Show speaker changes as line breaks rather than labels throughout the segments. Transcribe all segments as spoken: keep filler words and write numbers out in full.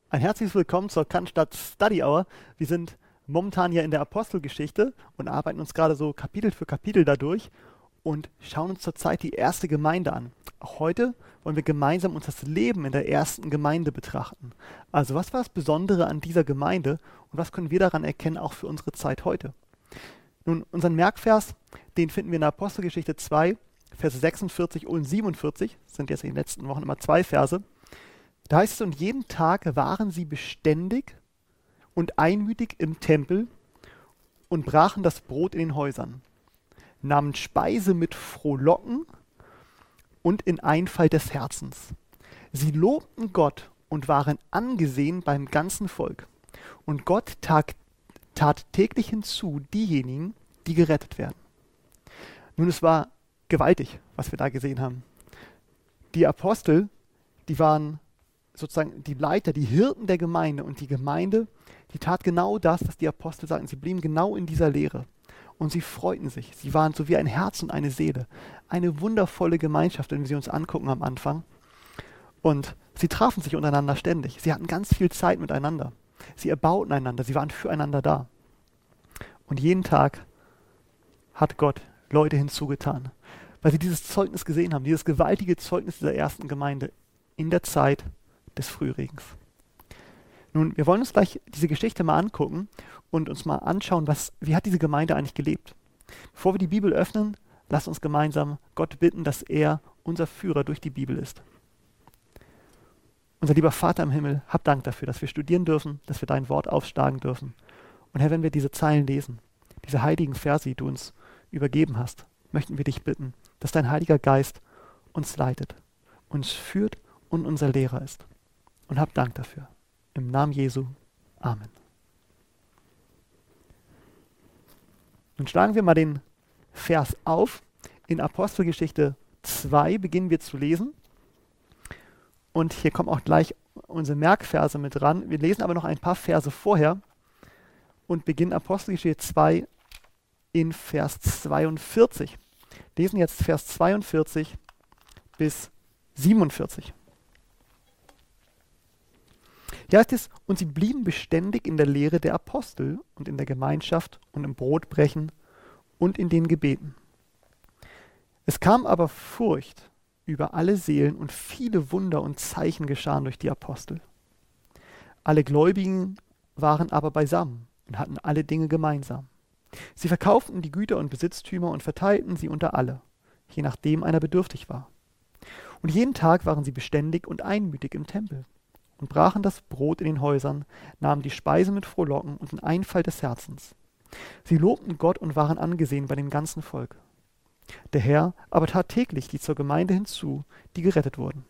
Ein herzliches Willkommen zur Cannstatt Study Hour. Wir sind momentan hier in der Apostelgeschichte und arbeiten uns gerade so Kapitel für Kapitel dadurch und schauen uns zurzeit die erste Gemeinde an. Auch heute wollen wir gemeinsam uns das Leben in der ersten Gemeinde betrachten. Also was war das Besondere an dieser Gemeinde und was können wir daran erkennen, auch für unsere Zeit heute? Nun, unseren Merkvers, den finden wir in der Apostelgeschichte zwei, Verse sechsundvierzig und siebenundvierzig. Das sind jetzt in den letzten Wochen immer zwei Verse. Da heißt es, und jeden Tag waren sie beständig und einmütig im Tempel und brachen das Brot in den Häusern, nahmen Speise mit Frohlocken und in Einfalt des Herzens. Sie lobten Gott und waren angesehen beim ganzen Volk. Und Gott tat, tat täglich hinzu diejenigen, die gerettet werden. Nun, es war gewaltig, was wir da gesehen haben. Die Apostel, die waren sozusagen die Leiter, die Hirten der Gemeinde, und die Gemeinde, die tat genau das, was die Apostel sagten. Sie blieben genau in dieser Lehre und sie freuten sich. Sie waren so wie ein Herz und eine Seele. Eine wundervolle Gemeinschaft, wenn wir sie uns angucken am Anfang. Und sie trafen sich untereinander ständig. Sie hatten ganz viel Zeit miteinander. Sie erbauten einander, sie waren füreinander da. Und jeden Tag hat Gott Leute hinzugetan, weil sie dieses Zeugnis gesehen haben, dieses gewaltige Zeugnis dieser ersten Gemeinde in der Zeit des Frühregens. Nun, wir wollen uns gleich diese Geschichte mal angucken und uns mal anschauen, was, wie hat diese Gemeinde eigentlich gelebt. Bevor wir die Bibel öffnen, lasst uns gemeinsam Gott bitten, dass er unser Führer durch die Bibel ist. Unser lieber Vater im Himmel, hab Dank dafür, dass wir studieren dürfen, dass wir dein Wort aufschlagen dürfen. Und Herr, wenn wir diese Zeilen lesen, diese heiligen Verse, die du uns übergeben hast, möchten wir dich bitten, dass dein Heiliger Geist uns leitet, uns führt und unser Lehrer ist. Und hab Dank dafür. Im Namen Jesu. Amen. Nun schlagen wir mal den Vers auf. In Apostelgeschichte zwei beginnen wir zu lesen. Und hier kommen auch gleich unsere Merkverse mit dran. Wir lesen aber noch ein paar Verse vorher und beginnen Apostelgeschichte zwei in Vers zweiundvierzig. Lesen jetzt Vers zweiundvierzig bis siebenundvierzig. Hier heißt es, und sie blieben beständig in der Lehre der Apostel und in der Gemeinschaft und im Brotbrechen und in den Gebeten. Es kam aber Furcht über alle Seelen und viele Wunder und Zeichen geschahen durch die Apostel. Alle Gläubigen waren aber beisammen und hatten alle Dinge gemeinsam. Sie verkauften die Güter und Besitztümer und verteilten sie unter alle, je nachdem einer bedürftig war. Und jeden Tag waren sie beständig und einmütig im Tempel und brachen das Brot in den Häusern, nahmen die Speise mit Frohlocken und in Einfalt des Herzens. Sie lobten Gott und waren angesehen bei dem ganzen Volk. Der Herr aber tat täglich die zur Gemeinde hinzu, die gerettet wurden.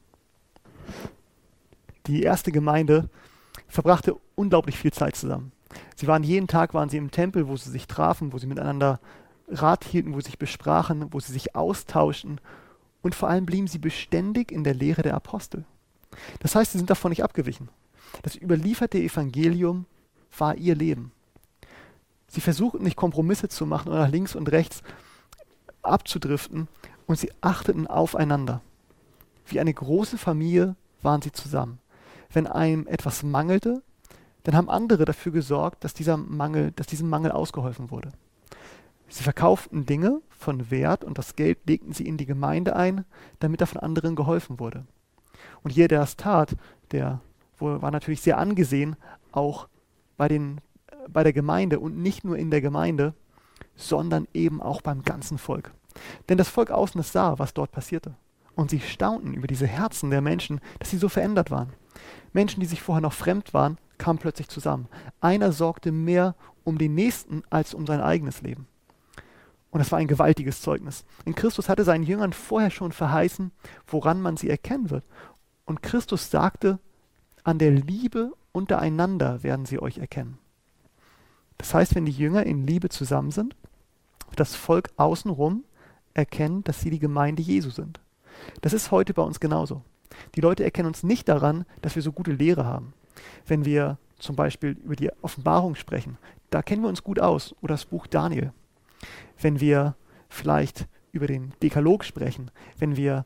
Die erste Gemeinde verbrachte unglaublich viel Zeit zusammen. Sie waren jeden Tag waren sie im Tempel, wo sie sich trafen, wo sie miteinander Rat hielten, wo sie sich besprachen, wo sie sich austauschten, und vor allem blieben sie beständig in der Lehre der Apostel. Das heißt, sie sind davon nicht abgewichen. Das überlieferte Evangelium war ihr Leben. Sie versuchten nicht Kompromisse zu machen oder nach links und rechts abzudriften, und sie achteten aufeinander. Wie eine große Familie waren sie zusammen. Wenn einem etwas mangelte, dann haben andere dafür gesorgt, dass dieser Mangel, dass diesem Mangel ausgeholfen wurde. Sie verkauften Dinge von Wert und das Geld legten sie in die Gemeinde ein, damit da von anderen geholfen wurde. Und jeder, der das tat, der war natürlich sehr angesehen, auch bei, den, bei der Gemeinde, und nicht nur in der Gemeinde, sondern eben auch beim ganzen Volk. Denn das Volk außen es sah, was dort passierte. Und sie staunten über diese Herzen der Menschen, dass sie so verändert waren. Menschen, die sich vorher noch fremd waren, kamen plötzlich zusammen. Einer sorgte mehr um den Nächsten als um sein eigenes Leben. Und das war ein gewaltiges Zeugnis. In Christus hatte seinen Jüngern vorher schon verheißen, woran man sie erkennen wird. Und Christus sagte, an der Liebe untereinander werden sie euch erkennen. Das heißt, wenn die Jünger in Liebe zusammen sind, wird das Volk außenrum erkennen, dass sie die Gemeinde Jesu sind. Das ist heute bei uns genauso. Die Leute erkennen uns nicht daran, dass wir so gute Lehre haben. Wenn wir zum Beispiel über die Offenbarung sprechen, da kennen wir uns gut aus, oder das Buch Daniel. Wenn wir vielleicht über den Dekalog sprechen, wenn wir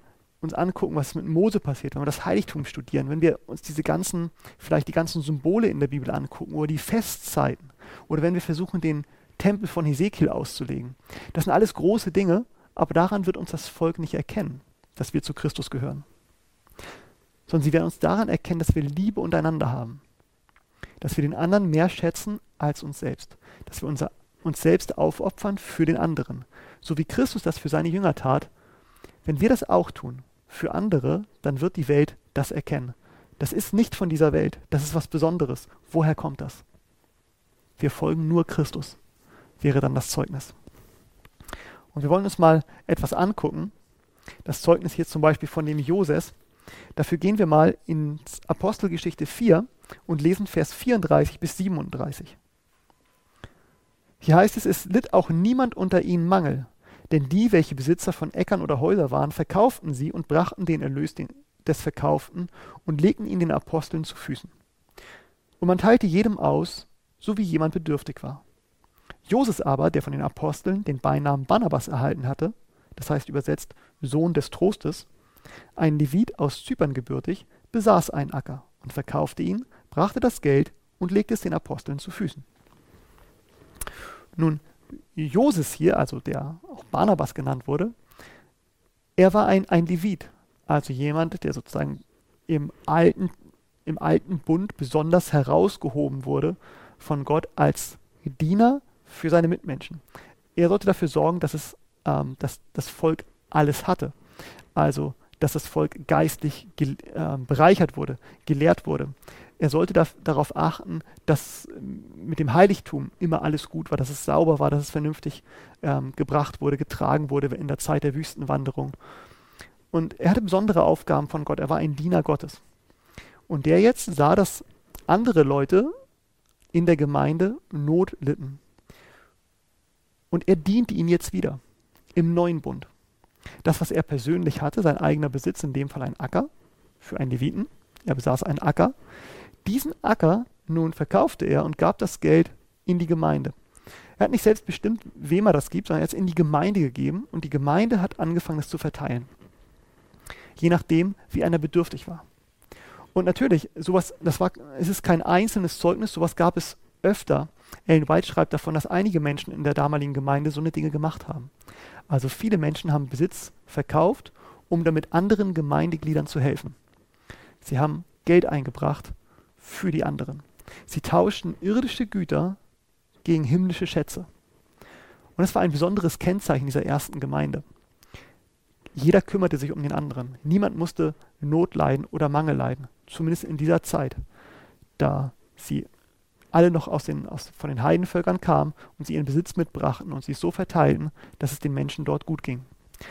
uns angucken, was mit Mose passiert, wenn wir das Heiligtum studieren, wenn wir uns diese ganzen, vielleicht die ganzen Symbole in der Bibel angucken oder die Festzeiten oder wenn wir versuchen, den Tempel von Hesekiel auszulegen. Das sind alles große Dinge, aber daran wird uns das Volk nicht erkennen, dass wir zu Christus gehören. Sondern sie werden uns daran erkennen, dass wir Liebe untereinander haben. Dass wir den anderen mehr schätzen als uns selbst. Dass wir unser, uns selbst aufopfern für den anderen. So wie Christus das für seine Jünger tat. Wenn wir das auch tun, für andere, dann wird die Welt das erkennen. Das ist nicht von dieser Welt. Das ist was Besonderes. Woher kommt das? Wir folgen nur Christus, wäre dann das Zeugnis. Und wir wollen uns mal etwas angucken. Das Zeugnis hier zum Beispiel von dem Joses. Dafür gehen wir mal ins Apostelgeschichte vier und lesen Vers vierunddreißig bis siebenunddreißig. Hier heißt es, es litt auch niemand unter ihnen Mangel, denn die, welche Besitzer von Äckern oder Häusern waren, verkauften sie und brachten den Erlös des Verkauften und legten ihn den Aposteln zu Füßen. Und man teilte jedem aus, so wie jemand bedürftig war. Joses aber, der von den Aposteln den Beinamen Barnabas erhalten hatte, das heißt übersetzt Sohn des Trostes, ein Levit aus Zypern gebürtig, besaß einen Acker und verkaufte ihn, brachte das Geld und legte es den Aposteln zu Füßen. Nun, Joses hier, also der auch Barnabas genannt wurde, er war ein, ein Levit, also jemand, der sozusagen im alten, im alten Bund besonders herausgehoben wurde von Gott als Diener für seine Mitmenschen. Er sollte dafür sorgen, dass, es, ähm, dass das Volk alles hatte. Also, dass das Volk geistlich ge- äh, bereichert wurde, gelehrt wurde. Er sollte da, darauf achten, dass mit dem Heiligtum immer alles gut war, dass es sauber war, dass es vernünftig ähm, gebracht wurde, getragen wurde in der Zeit der Wüstenwanderung. Und er hatte besondere Aufgaben von Gott. Er war ein Diener Gottes. Und der jetzt sah, dass andere Leute in der Gemeinde Not litten. Und er diente ihnen jetzt wieder im neuen Bund. Das, was er persönlich hatte, sein eigener Besitz, in dem Fall ein Acker für einen Leviten, er besaß einen Acker, diesen Acker nun verkaufte er und gab das Geld in die Gemeinde. Er hat nicht selbst bestimmt, wem er das gibt, sondern er hat es in die Gemeinde gegeben und die Gemeinde hat angefangen, es zu verteilen. Je nachdem, wie einer bedürftig war. Und natürlich, sowas, das war, es ist kein einzelnes Zeugnis, sowas gab es öfter. Ellen White schreibt davon, dass einige Menschen in der damaligen Gemeinde so eine Dinge gemacht haben. Also viele Menschen haben Besitz verkauft, um damit anderen Gemeindegliedern zu helfen. Sie haben Geld eingebracht für die anderen. Sie tauschten irdische Güter gegen himmlische Schätze. Und das war ein besonderes Kennzeichen dieser ersten Gemeinde. Jeder kümmerte sich um den anderen. Niemand musste Not leiden oder Mangel leiden. Zumindest in dieser Zeit, da sie alle noch aus den, aus, von den Heidenvölkern kamen und sie ihren Besitz mitbrachten und sie es so verteilten, dass es den Menschen dort gut ging.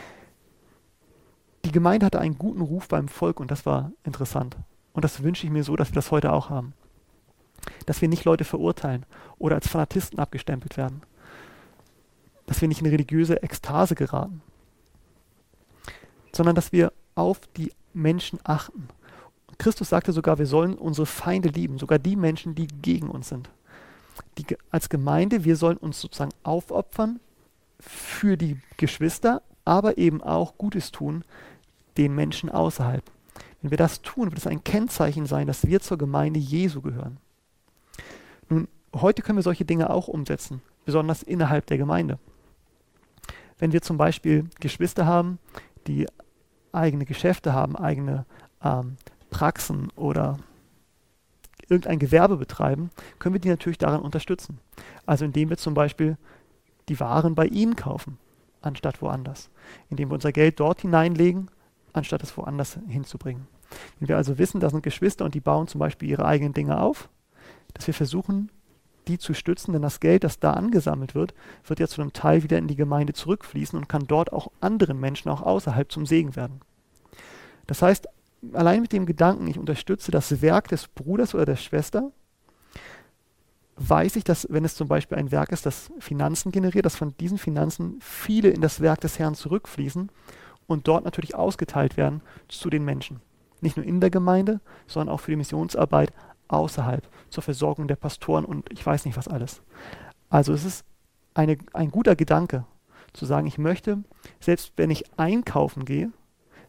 Die Gemeinde hatte einen guten Ruf beim Volk und das war interessant. Und das wünsche ich mir so, dass wir das heute auch haben. Dass wir nicht Leute verurteilen oder als Fanatisten abgestempelt werden. Dass wir nicht in religiöse Ekstase geraten. Sondern dass wir auf die Menschen achten. Christus sagte sogar, wir sollen unsere Feinde lieben, sogar die Menschen, die gegen uns sind. Die, als Gemeinde, wir sollen uns sozusagen aufopfern für die Geschwister, aber eben auch Gutes tun den Menschen außerhalb. Wenn wir das tun, wird es ein Kennzeichen sein, dass wir zur Gemeinde Jesu gehören. Nun, heute können wir solche Dinge auch umsetzen, besonders innerhalb der Gemeinde. Wenn wir zum Beispiel Geschwister haben, die eigene Geschäfte haben, eigene ähm, Praxen oder irgendein Gewerbe betreiben, können wir die natürlich daran unterstützen. Also indem wir zum Beispiel die Waren bei ihnen kaufen, anstatt woanders. Indem wir unser Geld dort hineinlegen, anstatt es woanders hinzubringen. Wenn wir also wissen, da sind Geschwister und die bauen zum Beispiel ihre eigenen Dinge auf, dass wir versuchen, die zu stützen, denn das Geld, das da angesammelt wird, wird ja zu einem Teil wieder in die Gemeinde zurückfließen und kann dort auch anderen Menschen auch außerhalb zum Segen werden. Das heißt, allein mit dem Gedanken, ich unterstütze das Werk des Bruders oder der Schwester, weiß ich, dass wenn es zum Beispiel ein Werk ist, das Finanzen generiert, dass von diesen Finanzen viele in das Werk des Herrn zurückfließen und dort natürlich ausgeteilt werden zu den Menschen. Nicht nur in der Gemeinde, sondern auch für die Missionsarbeit außerhalb, zur Versorgung der Pastoren und ich weiß nicht was alles. Also es ist eine, ein guter Gedanke, zu sagen, ich möchte, selbst wenn ich einkaufen gehe,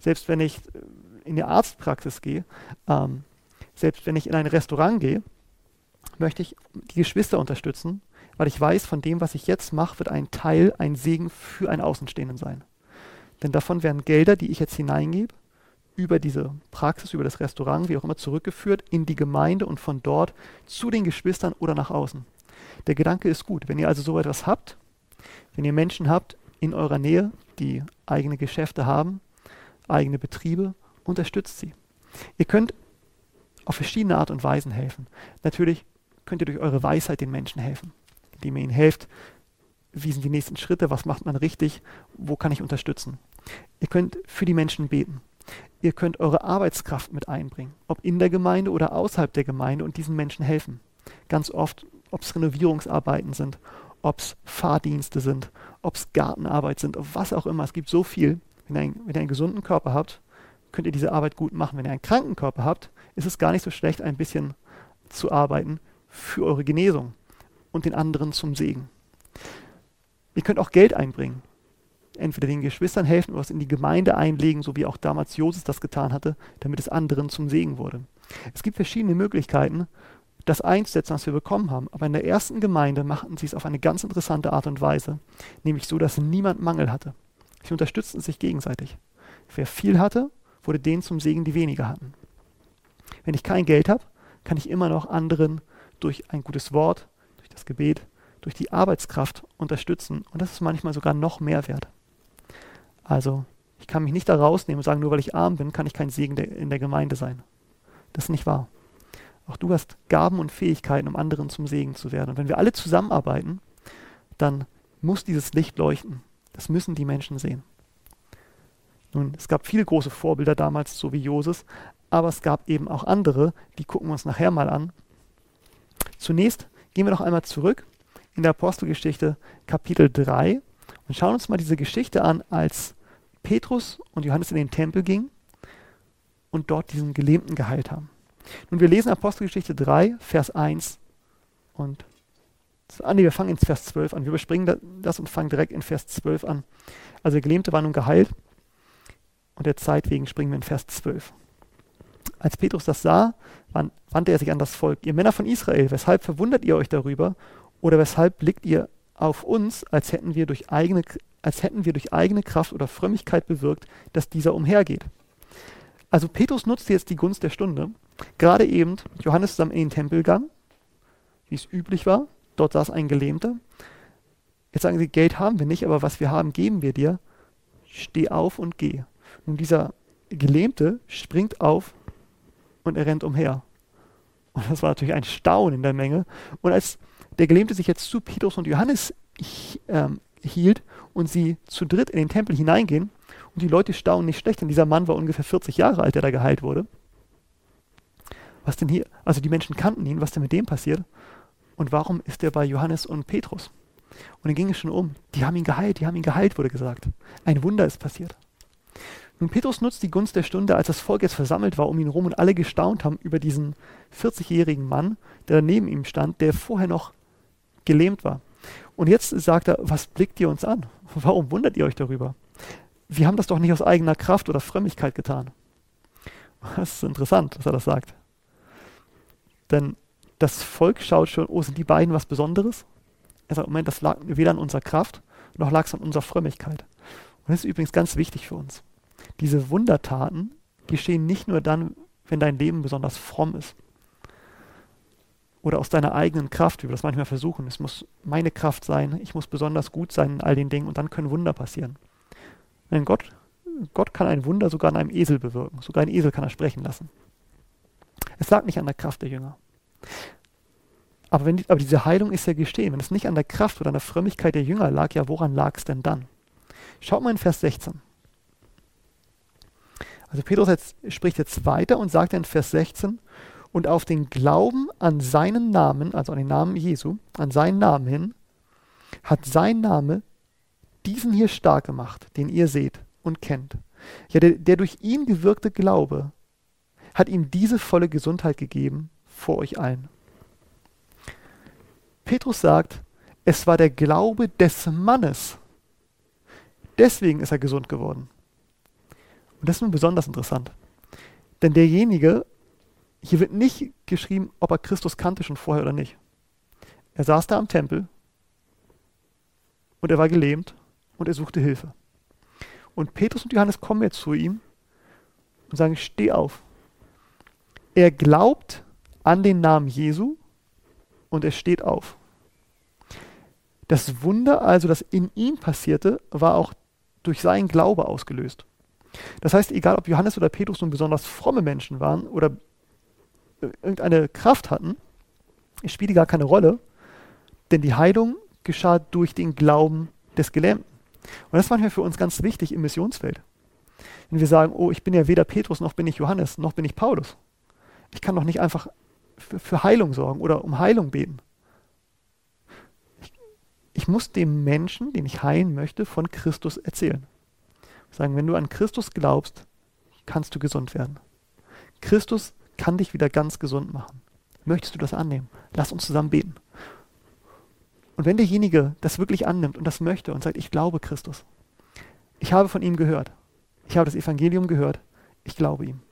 selbst wenn ich in die Arztpraxis gehe, ähm, selbst wenn ich in ein Restaurant gehe, möchte ich die Geschwister unterstützen, weil ich weiß, von dem, was ich jetzt mache, wird ein Teil, ein Segen für einen Außenstehenden sein. Denn davon werden Gelder, die ich jetzt hineingebe, über diese Praxis, über das Restaurant, wie auch immer, zurückgeführt in die Gemeinde und von dort zu den Geschwistern oder nach außen. Der Gedanke ist gut. Wenn ihr also so etwas habt, wenn ihr Menschen habt in eurer Nähe, die eigene Geschäfte haben, eigene Betriebe, unterstützt sie. Ihr könnt auf verschiedene Art und Weisen helfen. Natürlich könnt ihr durch eure Weisheit den Menschen helfen, indem ihr ihnen helft, wie sind die nächsten Schritte, was macht man richtig, wo kann ich unterstützen. Ihr könnt für die Menschen beten. Ihr könnt eure Arbeitskraft mit einbringen, ob in der Gemeinde oder außerhalb der Gemeinde und diesen Menschen helfen. Ganz oft, ob es Renovierungsarbeiten sind, ob es Fahrdienste sind, ob es Gartenarbeit sind, was auch immer. Es gibt so viel. Wenn ihr, einen, wenn ihr einen gesunden Körper habt, könnt ihr diese Arbeit gut machen. Wenn ihr einen kranken Körper habt, ist es gar nicht so schlecht, ein bisschen zu arbeiten für eure Genesung und den anderen zum Segen. Ihr könnt auch Geld einbringen. Entweder den Geschwistern helfen oder es in die Gemeinde einlegen, so wie auch damals Joses das getan hatte, damit es anderen zum Segen wurde. Es gibt verschiedene Möglichkeiten, das einzusetzen, was wir bekommen haben. Aber in der ersten Gemeinde machten sie es auf eine ganz interessante Art und Weise, nämlich so, dass niemand Mangel hatte. Sie unterstützten sich gegenseitig. Wer viel hatte, wurde denen zum Segen, die weniger hatten. Wenn ich kein Geld habe, kann ich immer noch anderen durch ein gutes Wort, durch das Gebet, durch die Arbeitskraft unterstützen. Und das ist manchmal sogar noch mehr wert. Also, ich kann mich nicht da rausnehmen und sagen, nur weil ich arm bin, kann ich kein Segen der, in der Gemeinde sein. Das ist nicht wahr. Auch du hast Gaben und Fähigkeiten, um anderen zum Segen zu werden. Und wenn wir alle zusammenarbeiten, dann muss dieses Licht leuchten. Das müssen die Menschen sehen. Nun, es gab viele große Vorbilder damals, so wie Joses, aber es gab eben auch andere, die gucken wir uns nachher mal an. Zunächst gehen wir noch einmal zurück in der Apostelgeschichte Kapitel drei und schauen uns mal diese Geschichte an, als Petrus und Johannes in den Tempel gingen und dort diesen Gelähmten geheilt haben. Nun, wir lesen Apostelgeschichte drei, Vers eins und ah, nee, wir fangen in Vers zwölf an. Wir überspringen das und fangen direkt in Vers zwölf an. Also der Gelähmte war nun geheilt und der Zeit wegen springen wir in Vers zwölf. Als Petrus das sah, wandte er sich an das Volk. Ihr Männer von Israel, weshalb verwundert ihr euch darüber oder weshalb blickt ihr auf uns, als hätten wir durch eigene, als hätten wir durch eigene Kraft oder Frömmigkeit bewirkt, dass dieser umhergeht? Also Petrus nutzte jetzt die Gunst der Stunde. Gerade eben Johannes zusammen in den Tempel gegangen, wie es üblich war. Dort saß ein Gelähmter. Jetzt sagen sie, Geld haben wir nicht, aber was wir haben, geben wir dir. Steh auf und geh. Nun dieser Gelähmte springt auf und er rennt umher. Und das war natürlich ein Staunen in der Menge. Und als der Gelähmte sich jetzt zu Petrus und Johannes ähm, hielt und sie zu dritt in den Tempel hineingehen und die Leute staunen nicht schlecht, denn dieser Mann war ungefähr vierzig Jahre alt, der da geheilt wurde. Was denn hier, also die Menschen kannten ihn, was denn mit dem passiert? Und warum ist er bei Johannes und Petrus? Und dann ging es schon um. Die haben ihn geheilt, die haben ihn geheilt, wurde gesagt. Ein Wunder ist passiert. Nun, Petrus nutzt die Gunst der Stunde, als das Volk jetzt versammelt war um ihn rum und alle gestaunt haben über diesen vierzigjährigen Mann, der neben ihm stand, der vorher noch gelähmt war. Und jetzt sagt er, was blickt ihr uns an? Warum wundert ihr euch darüber? Wir haben das doch nicht aus eigener Kraft oder Frömmigkeit getan. Das ist interessant, dass er das sagt. Denn das Volk schaut schon, oh, sind die beiden was Besonderes? Er sagt, Moment, das lag weder an unserer Kraft, noch lag es an unserer Frömmigkeit. Und das ist übrigens ganz wichtig für uns. Diese Wundertaten geschehen nicht nur dann, wenn dein Leben besonders fromm ist. Oder aus deiner eigenen Kraft, wie wir das manchmal versuchen. Es muss meine Kraft sein, ich muss besonders gut sein in all den Dingen und dann können Wunder passieren. Denn Gott, Gott kann ein Wunder sogar an einem Esel bewirken. Sogar ein Esel kann er sprechen lassen. Es lag nicht an der Kraft der Jünger. Aber, wenn die, aber diese Heilung ist ja geschehen. Wenn es nicht an der Kraft oder an der Frömmigkeit der Jünger lag, ja, woran lag es denn dann? Schaut mal in Vers sechzehn. Also Petrus jetzt, spricht jetzt weiter und sagt in Vers sechzehn, und auf den Glauben an seinen Namen, also an den Namen Jesu, an seinen Namen hin, hat sein Name diesen hier stark gemacht, den ihr seht und kennt. Ja, der, der durch ihn gewirkte Glaube hat ihm diese volle Gesundheit gegeben vor euch allen. Petrus sagt, es war der Glaube des Mannes. Deswegen ist er gesund geworden. Und das ist nun besonders interessant. Denn derjenige, hier wird nicht geschrieben, ob er Christus kannte schon vorher oder nicht. Er saß da am Tempel und er war gelähmt und er suchte Hilfe. Und Petrus und Johannes kommen jetzt zu ihm und sagen, steh auf. Er glaubt an den Namen Jesu und er steht auf. Das Wunder also, das in ihm passierte, war auch durch seinen Glaube ausgelöst. Das heißt, egal ob Johannes oder Petrus nun besonders fromme Menschen waren oder irgendeine Kraft hatten, es spielte gar keine Rolle, denn die Heilung geschah durch den Glauben des Gelähmten. Und das ist manchmal für uns ganz wichtig im Missionsfeld. Wenn wir sagen, oh, ich bin ja weder Petrus, noch bin ich Johannes, noch bin ich Paulus. Ich kann doch nicht einfach für, für Heilung sorgen oder um Heilung beten. Ich, ich muss dem Menschen, den ich heilen möchte, von Christus erzählen. Sagen, wenn du an Christus glaubst, kannst du gesund werden. Christus kann dich wieder ganz gesund machen. Möchtest du das annehmen? Lass uns zusammen beten. Und wenn derjenige das wirklich annimmt und das möchte und sagt, ich glaube Christus, ich habe von ihm gehört, ich habe das Evangelium gehört, ich glaube ihm,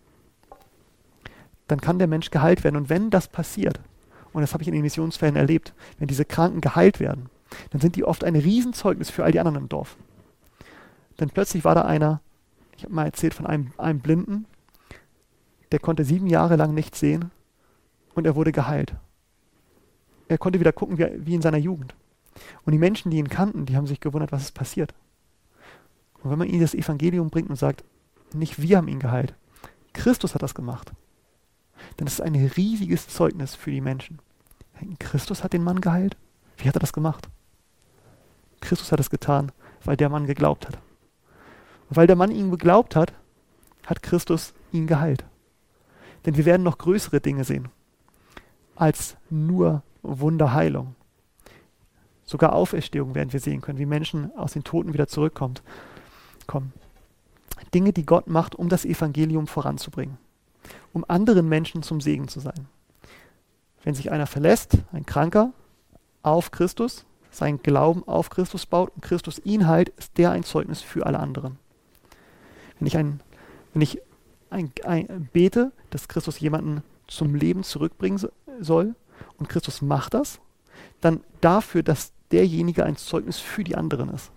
dann kann der Mensch geheilt werden. Und wenn das passiert, und das habe ich in den Missionsfällen erlebt, wenn diese Kranken geheilt werden, dann sind die oft ein Riesenzeugnis für all die anderen im Dorf. Denn plötzlich war da einer, ich habe mal erzählt von einem, einem Blinden, der konnte sieben Jahre lang nichts sehen und er wurde geheilt. Er konnte wieder gucken wie, wie in seiner Jugend. Und die Menschen, die ihn kannten, die haben sich gewundert, was ist passiert. Und wenn man ihnen das Evangelium bringt und sagt, nicht wir haben ihn geheilt, Christus hat das gemacht, dann ist es ein riesiges Zeugnis für die Menschen. Christus hat den Mann geheilt? Wie hat er das gemacht? Christus hat es getan, weil der Mann geglaubt hat. Und weil der Mann ihm geglaubt hat, hat Christus ihn geheilt. Denn wir werden noch größere Dinge sehen als nur Wunderheilung. Sogar Auferstehung werden wir sehen können, wie Menschen aus den Toten wieder zurückkommen. Kommen. Dinge, die Gott macht, um das Evangelium voranzubringen, um anderen Menschen zum Segen zu sein. Wenn sich einer verlässt, ein Kranker, auf Christus, seinen Glauben auf Christus baut und Christus ihn heilt, ist der ein Zeugnis für alle anderen. Wenn ich, ein, wenn ich ein, ein, bete, dass Christus jemanden zum Leben zurückbringen soll und Christus macht das, dann dafür, dass derjenige ein Zeugnis für die anderen ist.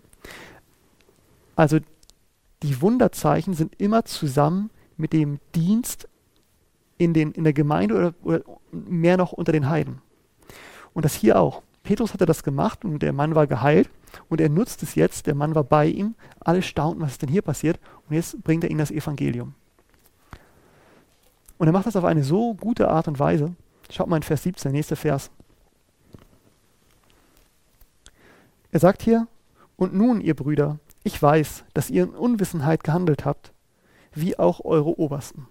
Also die Wunderzeichen sind immer zusammen mit dem Dienst in, den, in der Gemeinde oder, oder mehr noch unter den Heiden. Und das hier auch. Petrus hatte das gemacht und der Mann war geheilt und er nutzt es jetzt, der Mann war bei ihm, alle staunten, was ist denn hier passiert und jetzt bringt er ihnen das Evangelium. Und er macht das auf eine so gute Art und Weise. Schaut mal in Vers siebzehn, nächster Vers. Er sagt hier, und nun, ihr Brüder, ich weiß, dass ihr in Unwissenheit gehandelt habt, wie auch eure Obersten.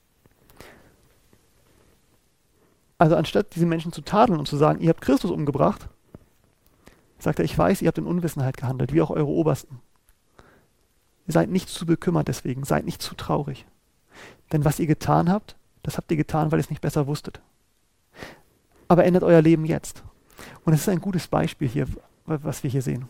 Also anstatt diese Menschen zu tadeln und zu sagen, ihr habt Christus umgebracht, sagt er, ich weiß, ihr habt in Unwissenheit gehandelt, wie auch eure Obersten. Seid nicht zu bekümmert deswegen, seid nicht zu traurig. Denn was ihr getan habt, das habt ihr getan, weil ihr es nicht besser wusstet. Aber ändert euer Leben jetzt. Und es ist ein gutes Beispiel hier, was wir hier sehen.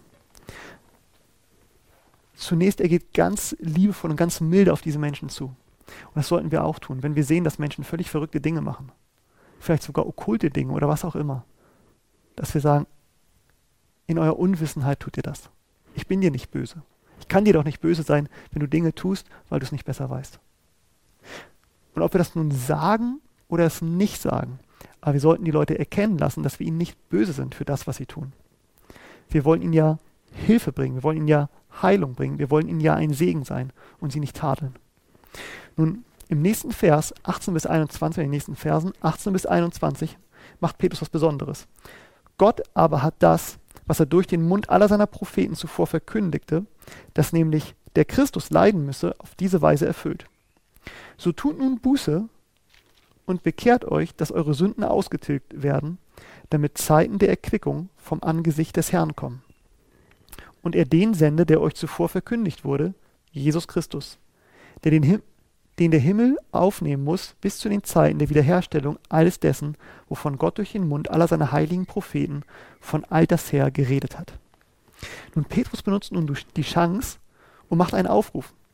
Zunächst, er geht ganz liebevoll und ganz milde auf diese Menschen zu. Und das sollten wir auch tun, wenn wir sehen, dass Menschen völlig verrückte Dinge machen. Vielleicht sogar okkulte Dinge oder was auch immer. Dass wir sagen, in eurer Unwissenheit tut ihr das. Ich bin dir nicht böse. Ich kann dir doch nicht böse sein, wenn du Dinge tust, weil du es nicht besser weißt. Und ob wir das nun sagen oder es nicht sagen, aber wir sollten die Leute erkennen lassen, dass wir ihnen nicht böse sind für das, was sie tun. Wir wollen ihnen ja Hilfe bringen, wir wollen ihnen ja Heilung bringen, wir wollen ihnen ja ein Segen sein und sie nicht tadeln. Nun, im nächsten Vers, achtzehn bis einundzwanzig, in den nächsten Versen, achtzehn bis einundzwanzig, macht Petrus was Besonderes. Gott aber hat das, was er durch den Mund aller seiner Propheten zuvor verkündigte, dass nämlich der Christus leiden müsse, auf diese Weise erfüllt. So tut nun Buße und bekehrt euch, dass eure Sünden ausgetilgt werden, damit Zeiten der Erquickung vom Angesicht des Herrn kommen. Und er den sende, der euch zuvor verkündigt wurde, Jesus Christus, der den, Him- den der Himmel aufnehmen muss bis zu den Zeiten der Wiederherstellung alles dessen, wovon Gott durch den Mund aller seiner heiligen Propheten von alters her geredet hat. Nun, Petrus benutzt nun die Chance und macht einen Aufruf.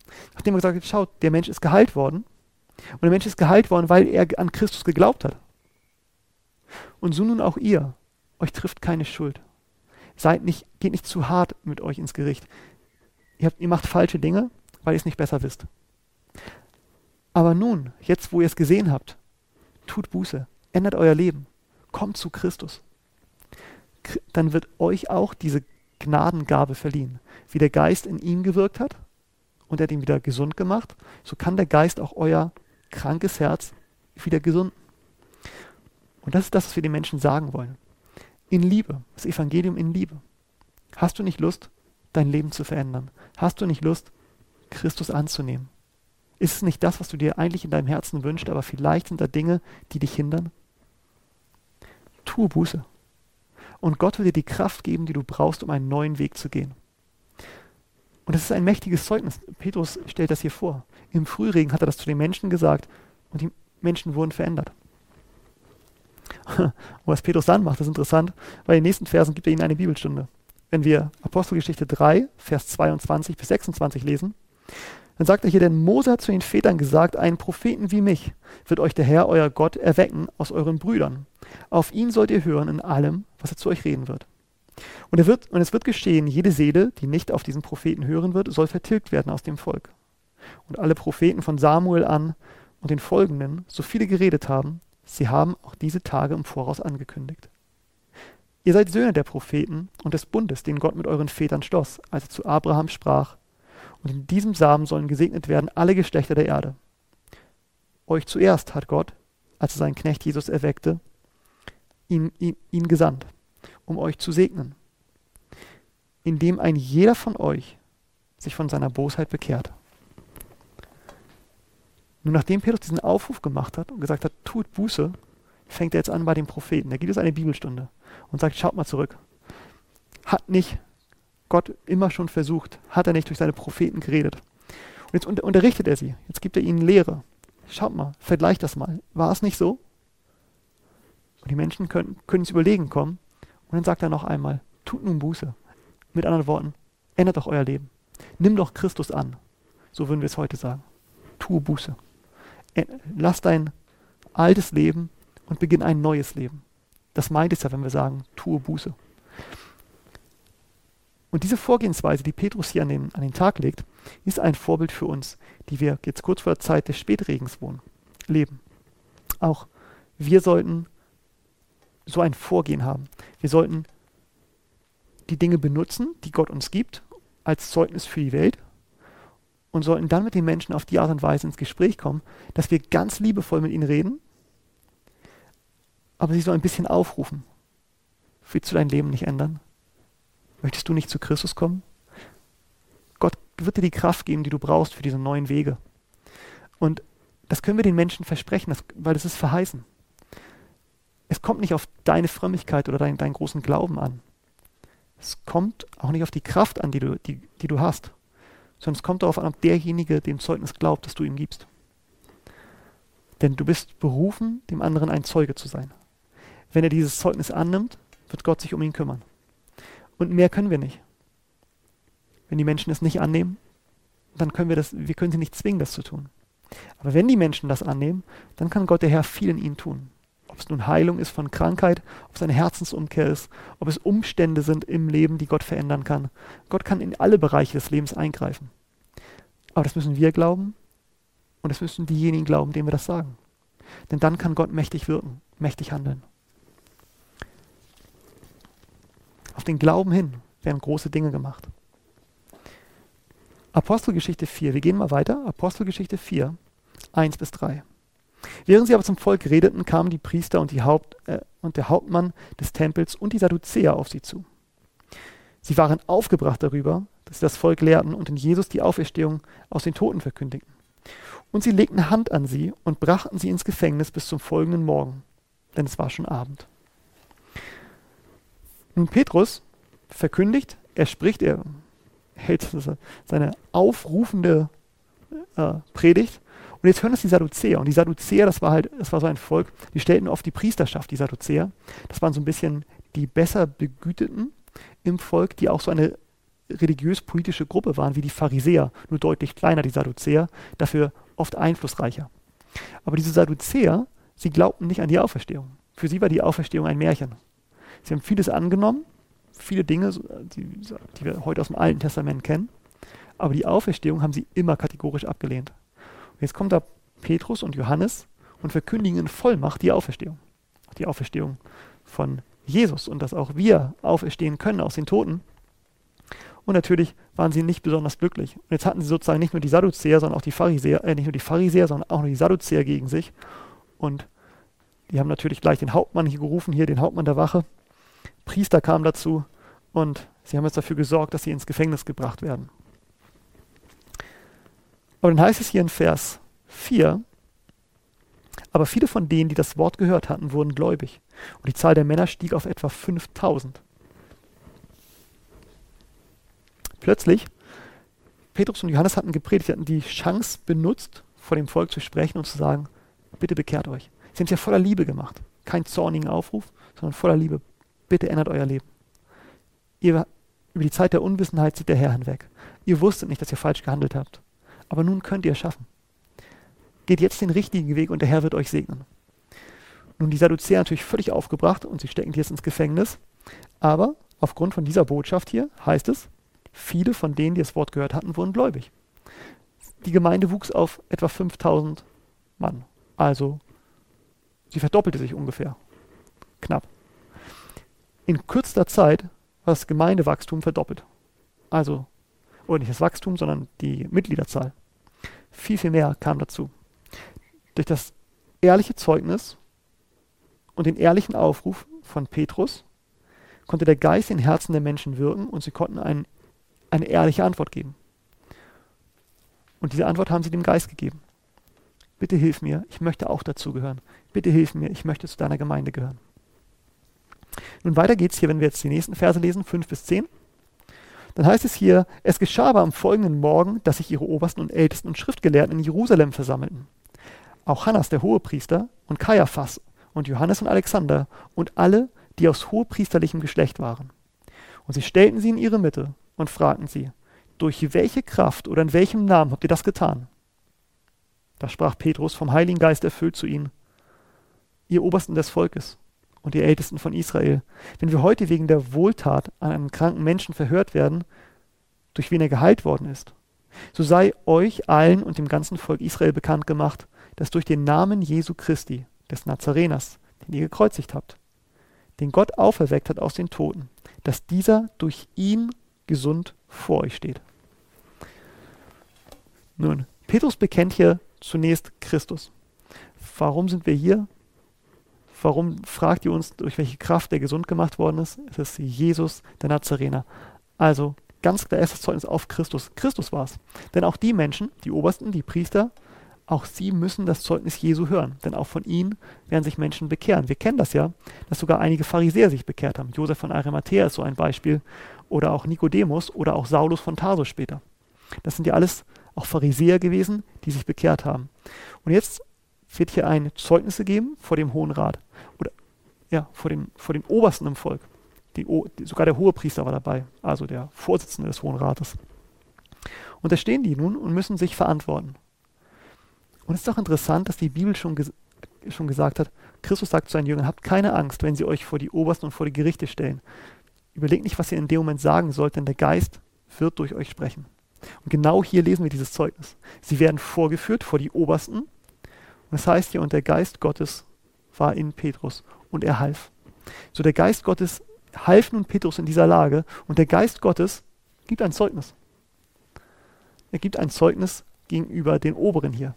Nachdem er gesagt hat, schaut, der Mensch ist geheilt worden. Und der Mensch ist geheilt worden, weil er an Christus geglaubt hat. Und so nun auch ihr. Euch trifft keine Schuld. Seid nicht, geht nicht zu hart mit euch ins Gericht. Ihr, habt, ihr macht falsche Dinge, weil ihr es nicht besser wisst. Aber nun, jetzt wo ihr es gesehen habt, tut Buße, ändert euer Leben, kommt zu Christus. Dann wird euch auch diese Gnadengabe verliehen. Wie der Geist in ihm gewirkt hat und er hat ihn wieder gesund gemacht, so kann der Geist auch euer krankes Herz wieder gesunden. Und das ist das, was wir den Menschen sagen wollen. In Liebe, das Evangelium in Liebe. Hast du nicht Lust, dein Leben zu verändern? Hast du nicht Lust, Christus anzunehmen? Ist es nicht das, was du dir eigentlich in deinem Herzen wünschst, aber vielleicht sind da Dinge, die dich hindern? Tue Buße. Und Gott will dir die Kraft geben, die du brauchst, um einen neuen Weg zu gehen. Und das ist ein mächtiges Zeugnis. Petrus stellt das hier vor. Im Frühregen hat er das zu den Menschen gesagt und die Menschen wurden verändert. Und was Petrus dann macht, ist interessant, weil in den nächsten Versen gibt er ihnen eine Bibelstunde. Wenn wir Apostelgeschichte drei, Vers zweiundzwanzig bis sechsundzwanzig lesen, dann sagt er hier, denn Mose hat zu den Vätern gesagt, einen Propheten wie mich wird euch der Herr, euer Gott, erwecken aus euren Brüdern. Auf ihn sollt ihr hören in allem, was er zu euch reden wird. Und, er wird. und es wird geschehen, jede Seele, die nicht auf diesen Propheten hören wird, soll vertilgt werden aus dem Volk. Und alle Propheten von Samuel an und den folgenden, so viele geredet haben, sie haben auch diese Tage im Voraus angekündigt. Ihr seid Söhne der Propheten und des Bundes, den Gott mit euren Vätern schloss, als er zu Abraham sprach, und in diesem Samen sollen gesegnet werden alle Geschlechter der Erde. Euch zuerst hat Gott, als er seinen Knecht Jesus erweckte, ihn, ihn, ihn gesandt, um euch zu segnen, indem ein jeder von euch sich von seiner Bosheit bekehrt. Nun, nachdem Petrus diesen Aufruf gemacht hat und gesagt hat, tut Buße, fängt er jetzt an bei den Propheten. Da gibt es eine Bibelstunde und sagt, schaut mal zurück. Hat nicht Gott immer schon versucht, hat er nicht durch seine Propheten geredet. Und jetzt unter, unterrichtet er sie. Jetzt gibt er ihnen Lehre. Schaut mal, vergleicht das mal. War es nicht so? Und die Menschen können, können ins Überlegen kommen. Und dann sagt er noch einmal, tut nun Buße. Mit anderen Worten, ändert doch euer Leben. Nimm doch Christus an. So würden wir es heute sagen. Tue Buße. Lass dein altes Leben und beginn ein neues Leben. Das meint es ja, wenn wir sagen, tue Buße. Und diese Vorgehensweise, die Petrus hier an den, an den Tag legt, ist ein Vorbild für uns, die wir jetzt kurz vor der Zeit des Spätregens wohnen, leben. Auch wir sollten so ein Vorgehen haben. Wir sollten die Dinge benutzen, die Gott uns gibt, als Zeugnis für die Welt und sollten dann mit den Menschen auf die Art und Weise ins Gespräch kommen, dass wir ganz liebevoll mit ihnen reden, aber sie so ein bisschen aufrufen. Willst du dein Leben nicht ändern? Möchtest du nicht zu Christus kommen? Gott wird dir die Kraft geben, die du brauchst für diese neuen Wege. Und das können wir den Menschen versprechen, das, weil das ist verheißen. Es kommt nicht auf deine Frömmigkeit oder dein, deinen großen Glauben an. Es kommt auch nicht auf die Kraft an, die du, die, die du hast, sondern es kommt darauf an, ob derjenige dem Zeugnis glaubt, das du ihm gibst. Denn du bist berufen, dem anderen ein Zeuge zu sein. Wenn er dieses Zeugnis annimmt, wird Gott sich um ihn kümmern. Und mehr können wir nicht. Wenn die Menschen es nicht annehmen, dann können wir das, wir können sie nicht zwingen, das zu tun. Aber wenn die Menschen das annehmen, dann kann Gott der Herr viel in ihnen tun. Ob es nun Heilung ist von Krankheit, ob es eine Herzensumkehr ist, ob es Umstände sind im Leben, die Gott verändern kann. Gott kann in alle Bereiche des Lebens eingreifen. Aber das müssen wir glauben und das müssen diejenigen glauben, denen wir das sagen. Denn dann kann Gott mächtig wirken, mächtig handeln. Auf den Glauben hin werden große Dinge gemacht. Apostelgeschichte vier, wir gehen mal weiter. Apostelgeschichte vier, eins bis drei. Während sie aber zum Volk redeten, kamen die Priester und, die Haupt, äh, und der Hauptmann des Tempels und die Sadduzäer auf sie zu. Sie waren aufgebracht darüber, dass sie das Volk lehrten und in Jesus die Auferstehung aus den Toten verkündigten. Und sie legten Hand an sie und brachten sie ins Gefängnis bis zum folgenden Morgen, denn es war schon Abend. Nun Petrus verkündigt, er spricht, er hält seine aufrufende äh, Predigt. Und jetzt hören das die Sadduzäer. Und die Sadduzäer, das war halt, das war so ein Volk, die stellten oft die Priesterschaft, die Sadduzäer. Das waren so ein bisschen die besser Begüteten im Volk, die auch so eine religiös-politische Gruppe waren wie die Pharisäer, nur deutlich kleiner, die Sadduzäer, dafür oft einflussreicher. Aber diese Sadduzäer, sie glaubten nicht an die Auferstehung. Für sie war die Auferstehung ein Märchen. Sie haben vieles angenommen, viele Dinge, die, die wir heute aus dem Alten Testament kennen, aber die Auferstehung haben sie immer kategorisch abgelehnt. Und jetzt kommt da Petrus und Johannes und verkündigen in Vollmacht die Auferstehung. Die Auferstehung von Jesus und dass auch wir auferstehen können aus den Toten. Und natürlich waren sie nicht besonders glücklich. Und jetzt hatten sie sozusagen nicht nur die Sadduzäer, sondern auch die Pharisäer, äh, nicht nur die Pharisäer, sondern auch nur die Sadduzäer gegen sich. Und die haben natürlich gleich den Hauptmann hier gerufen, hier den Hauptmann der Wache. Priester kamen dazu und sie haben jetzt dafür gesorgt, dass sie ins Gefängnis gebracht werden. Aber dann heißt es hier in Vers vier, aber viele von denen, die das Wort gehört hatten, wurden gläubig. Und die Zahl der Männer stieg auf etwa fünftausend. Plötzlich, Petrus und Johannes hatten gepredigt, sie hatten die Chance benutzt, vor dem Volk zu sprechen und zu sagen, bitte bekehrt euch. Sie haben es ja voller Liebe gemacht. Kein zornigen Aufruf, sondern voller Liebe. Bitte ändert euer Leben. Ihr, über die Zeit der Unwissenheit sieht der Herr hinweg. Ihr wusstet nicht, dass ihr falsch gehandelt habt. Aber nun könnt ihr es schaffen. Geht jetzt den richtigen Weg und der Herr wird euch segnen. Nun, die Sadduzäer natürlich völlig aufgebracht und sie stecken jetzt ins Gefängnis. Aber aufgrund von dieser Botschaft hier heißt es, viele von denen, die das Wort gehört hatten, wurden gläubig. Die Gemeinde wuchs auf etwa fünftausend Mann. Also, sie verdoppelte sich ungefähr. Knapp. In kürzester Zeit war das Gemeindewachstum verdoppelt. Also, oder nicht das Wachstum, sondern die Mitgliederzahl. Viel, viel mehr kam dazu. Durch das ehrliche Zeugnis und den ehrlichen Aufruf von Petrus konnte der Geist in den Herzen der Menschen wirken und sie konnten ein, eine ehrliche Antwort geben. Und diese Antwort haben sie dem Geist gegeben. Bitte hilf mir, ich möchte auch dazugehören. Bitte hilf mir, ich möchte zu deiner Gemeinde gehören. Nun weiter geht's hier, wenn wir jetzt die nächsten Verse lesen, fünf bis zehn. Dann heißt es hier, es geschah aber am folgenden Morgen, dass sich ihre Obersten und Ältesten und Schriftgelehrten in Jerusalem versammelten. Auch Hannas, der Hohepriester, und Kaiaphas und Johannes und Alexander und alle, die aus hohepriesterlichem Geschlecht waren. Und sie stellten sie in ihre Mitte und fragten sie, durch welche Kraft oder in welchem Namen habt ihr das getan? Da sprach Petrus, vom Heiligen Geist erfüllt, zu ihnen, ihr Obersten des Volkes und ihr Ältesten von Israel, wenn wir heute wegen der Wohltat an einem kranken Menschen verhört werden, durch wen er geheilt worden ist, so sei euch allen und dem ganzen Volk Israel bekannt gemacht, dass durch den Namen Jesu Christi, des Nazareners, den ihr gekreuzigt habt, den Gott auferweckt hat aus den Toten, dass dieser durch ihn gesund vor euch steht. Nun, Petrus bekennt hier zunächst Christus. Warum sind wir hier? Warum fragt ihr uns, durch welche Kraft der gesund gemacht worden ist? Es ist Jesus, der Nazarener. Also ganz klar erstes Zeugnis auf Christus. Christus war es. Denn auch die Menschen, die Obersten, die Priester, auch sie müssen das Zeugnis Jesu hören. Denn auch von ihnen werden sich Menschen bekehren. Wir kennen das ja, dass sogar einige Pharisäer sich bekehrt haben. Josef von Arimathäa ist so ein Beispiel. Oder auch Nikodemus oder auch Saulus von Tarsus später. Das sind ja alles auch Pharisäer gewesen, die sich bekehrt haben. Und jetzt wird hier ein Zeugnis gegeben vor dem Hohen Rat. Oder ja, vor, dem, vor den Obersten im Volk. Die, die, sogar der Hohepriester war dabei, also der Vorsitzende des Hohen Rates. Und da stehen die nun und müssen sich verantworten. Und es ist doch interessant, dass die Bibel schon, ges schon gesagt hat, Christus sagt zu seinen Jüngern, habt keine Angst, wenn sie euch vor die Obersten und vor die Gerichte stellen. Überlegt nicht, was ihr in dem Moment sagen sollt, denn der Geist wird durch euch sprechen. Und genau hier lesen wir dieses Zeugnis. Sie werden vorgeführt vor die Obersten. Und es heißt hier, und der Geist Gottes war in Petrus und er half. So der Geist Gottes half nun Petrus in dieser Lage und der Geist Gottes gibt ein Zeugnis. Er gibt ein Zeugnis gegenüber den Oberen hier.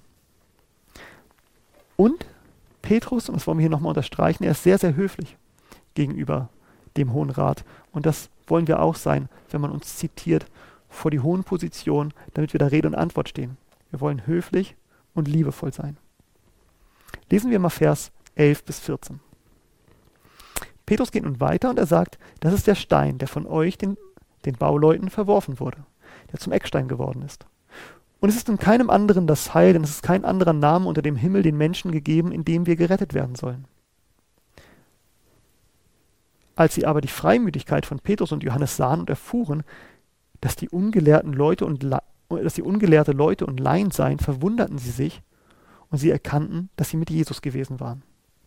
Und Petrus, und das wollen wir hier nochmal unterstreichen, er ist sehr, sehr höflich gegenüber dem Hohen Rat. Und das wollen wir auch sein, wenn man uns zitiert vor die hohen Positionen, damit wir da Rede und Antwort stehen. Wir wollen höflich und liebevoll sein. Lesen wir mal Vers elf bis vierzehn. Petrus geht nun weiter und er sagt, das ist der Stein, der von euch, den, den Bauleuten, verworfen wurde, der zum Eckstein geworden ist. Und es ist in keinem anderen das Heil, denn es ist kein anderer Name unter dem Himmel den Menschen gegeben, in dem wir gerettet werden sollen. Als sie aber die Freimütigkeit von Petrus und Johannes sahen und erfuhren, dass die ungelehrten Leute und La- dass die ungelehrte Leute und Laien seien, verwunderten sie sich und sie erkannten, dass sie mit Jesus gewesen waren.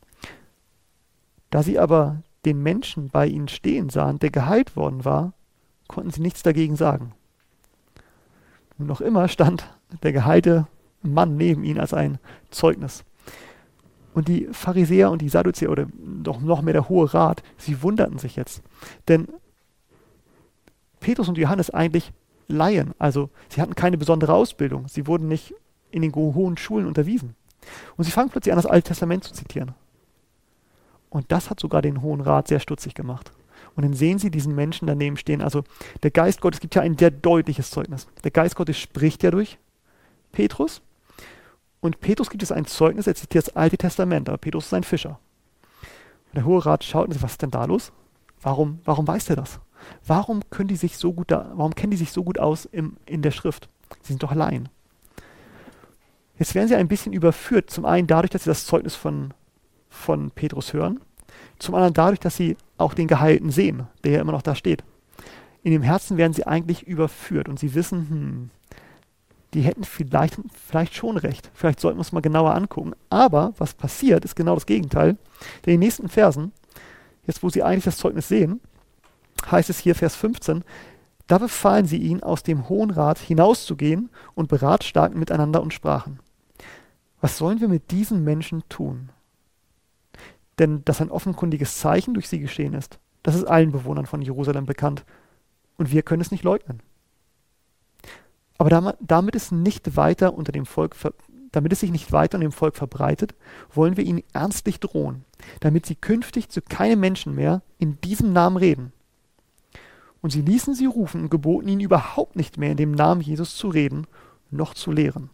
Da sie aber den Menschen bei ihnen stehen sahen, der geheilt worden war, konnten sie nichts dagegen sagen. Und noch immer stand der geheilte Mann neben ihnen als ein Zeugnis. Und die Pharisäer und die Sadduzäer oder doch noch mehr der Hohe Rat, sie wunderten sich jetzt. Denn Petrus und Johannes eigentlich Laien, also sie hatten keine besondere Ausbildung, sie wurden nicht in den hohen Schulen unterwiesen. Und sie fangen plötzlich an, das Alte Testament zu zitieren. Und das hat sogar den Hohen Rat sehr stutzig gemacht. Und dann sehen sie diesen Menschen daneben stehen. Also der Geist Gottes gibt ja ein sehr deutliches Zeugnis. Der Geist Gottes spricht ja durch Petrus. Und Petrus gibt es ein Zeugnis, er zitiert das Alte Testament, aber Petrus ist ein Fischer. Und der Hohe Rat schaut und sagt, was ist denn da los? Warum, warum weiß er das? Warum können die sich so gut da, warum kennen die sich so gut aus im, in der Schrift? Sie sind doch Laien. Jetzt werden sie ein bisschen überführt. Zum einen dadurch, dass sie das Zeugnis von, von Petrus hören. Zum anderen dadurch, dass sie auch den Geheilten sehen, der ja immer noch da steht. In dem Herzen werden sie eigentlich überführt und sie wissen, hm, die hätten vielleicht, vielleicht schon recht. Vielleicht sollten wir uns mal genauer angucken. Aber was passiert, ist genau das Gegenteil. Denn in den nächsten Versen, jetzt wo sie eigentlich das Zeugnis sehen, heißt es hier Vers fünfzehn, da befahlen sie ihn, aus dem Hohen Rat hinauszugehen und beratschlagten miteinander und sprachen. Was sollen wir mit diesen Menschen tun? Denn dass ein offenkundiges Zeichen durch sie geschehen ist, das ist allen Bewohnern von Jerusalem bekannt. Und wir können es nicht leugnen. Aber damit, damit, es nicht weiter unter dem Volk, damit es sich nicht weiter unter dem Volk verbreitet, wollen wir ihnen ernstlich drohen, damit sie künftig zu keinem Menschen mehr in diesem Namen reden. Und sie ließen sie rufen und geboten ihnen überhaupt nicht mehr in dem Namen Jesus zu reden, noch zu lehren.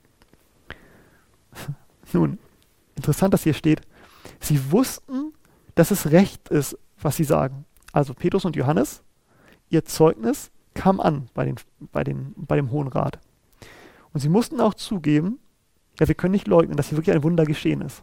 Nun, interessant, dass hier steht, sie wussten, dass es recht ist, was sie sagen. Also Petrus und Johannes, ihr Zeugnis kam an bei, den, bei, den, bei dem Hohen Rat. Und sie mussten auch zugeben, ja, wir können nicht leugnen, dass hier wirklich ein Wunder geschehen ist.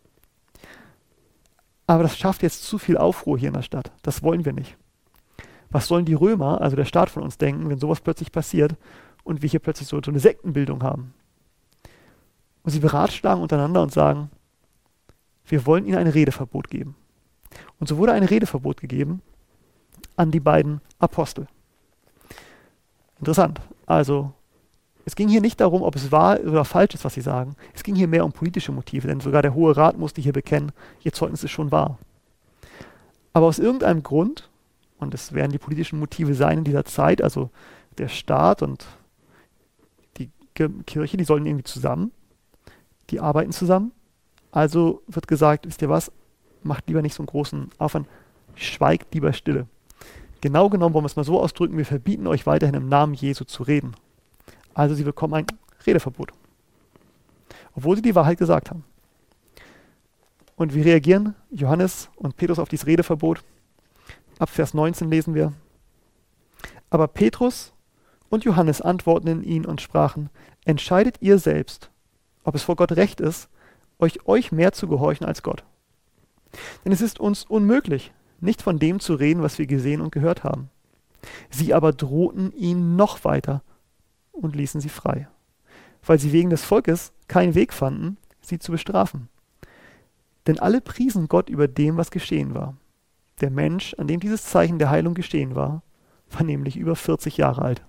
Aber das schafft jetzt zu viel Aufruhr hier in der Stadt. Das wollen wir nicht. Was sollen die Römer, also der Staat von uns, denken, wenn sowas plötzlich passiert und wir hier plötzlich so, so eine Sektenbildung haben? Und sie beratschlagen untereinander und sagen, wir wollen ihnen ein Redeverbot geben. Und so wurde ein Redeverbot gegeben an die beiden Apostel. Interessant. Also, es ging hier nicht darum, ob es wahr oder falsch ist, was sie sagen. Es ging hier mehr um politische Motive, denn sogar der Hohe Rat musste hier bekennen, ihr Zeugnis ist schon wahr. Aber aus irgendeinem Grund, und es werden die politischen Motive sein in dieser Zeit, also der Staat und die Kirche, die sollen irgendwie zusammen, die arbeiten zusammen. Also wird gesagt, wisst ihr was, macht lieber nicht so einen großen Aufwand, schweigt lieber stille. Genau genommen wollen wir es mal so ausdrücken, wir verbieten euch weiterhin im Namen Jesu zu reden. Also sie bekommen ein Redeverbot. Obwohl sie die Wahrheit gesagt haben. Und wie reagieren Johannes und Petrus auf dieses Redeverbot? Ab Vers neunzehn lesen wir. Aber Petrus und Johannes antworteten ihn und sprachen, entscheidet ihr selbst, ob es vor Gott recht ist, euch, euch mehr zu gehorchen als Gott. Denn es ist uns unmöglich, nicht von dem zu reden, was wir gesehen und gehört haben. Sie aber drohten ihn noch weiter und ließen sie frei, weil sie wegen des Volkes keinen Weg fanden, sie zu bestrafen. Denn alle priesen Gott über dem, was geschehen war. Der Mensch, an dem dieses Zeichen der Heilung geschehen war, war nämlich über vierzig Jahre alt.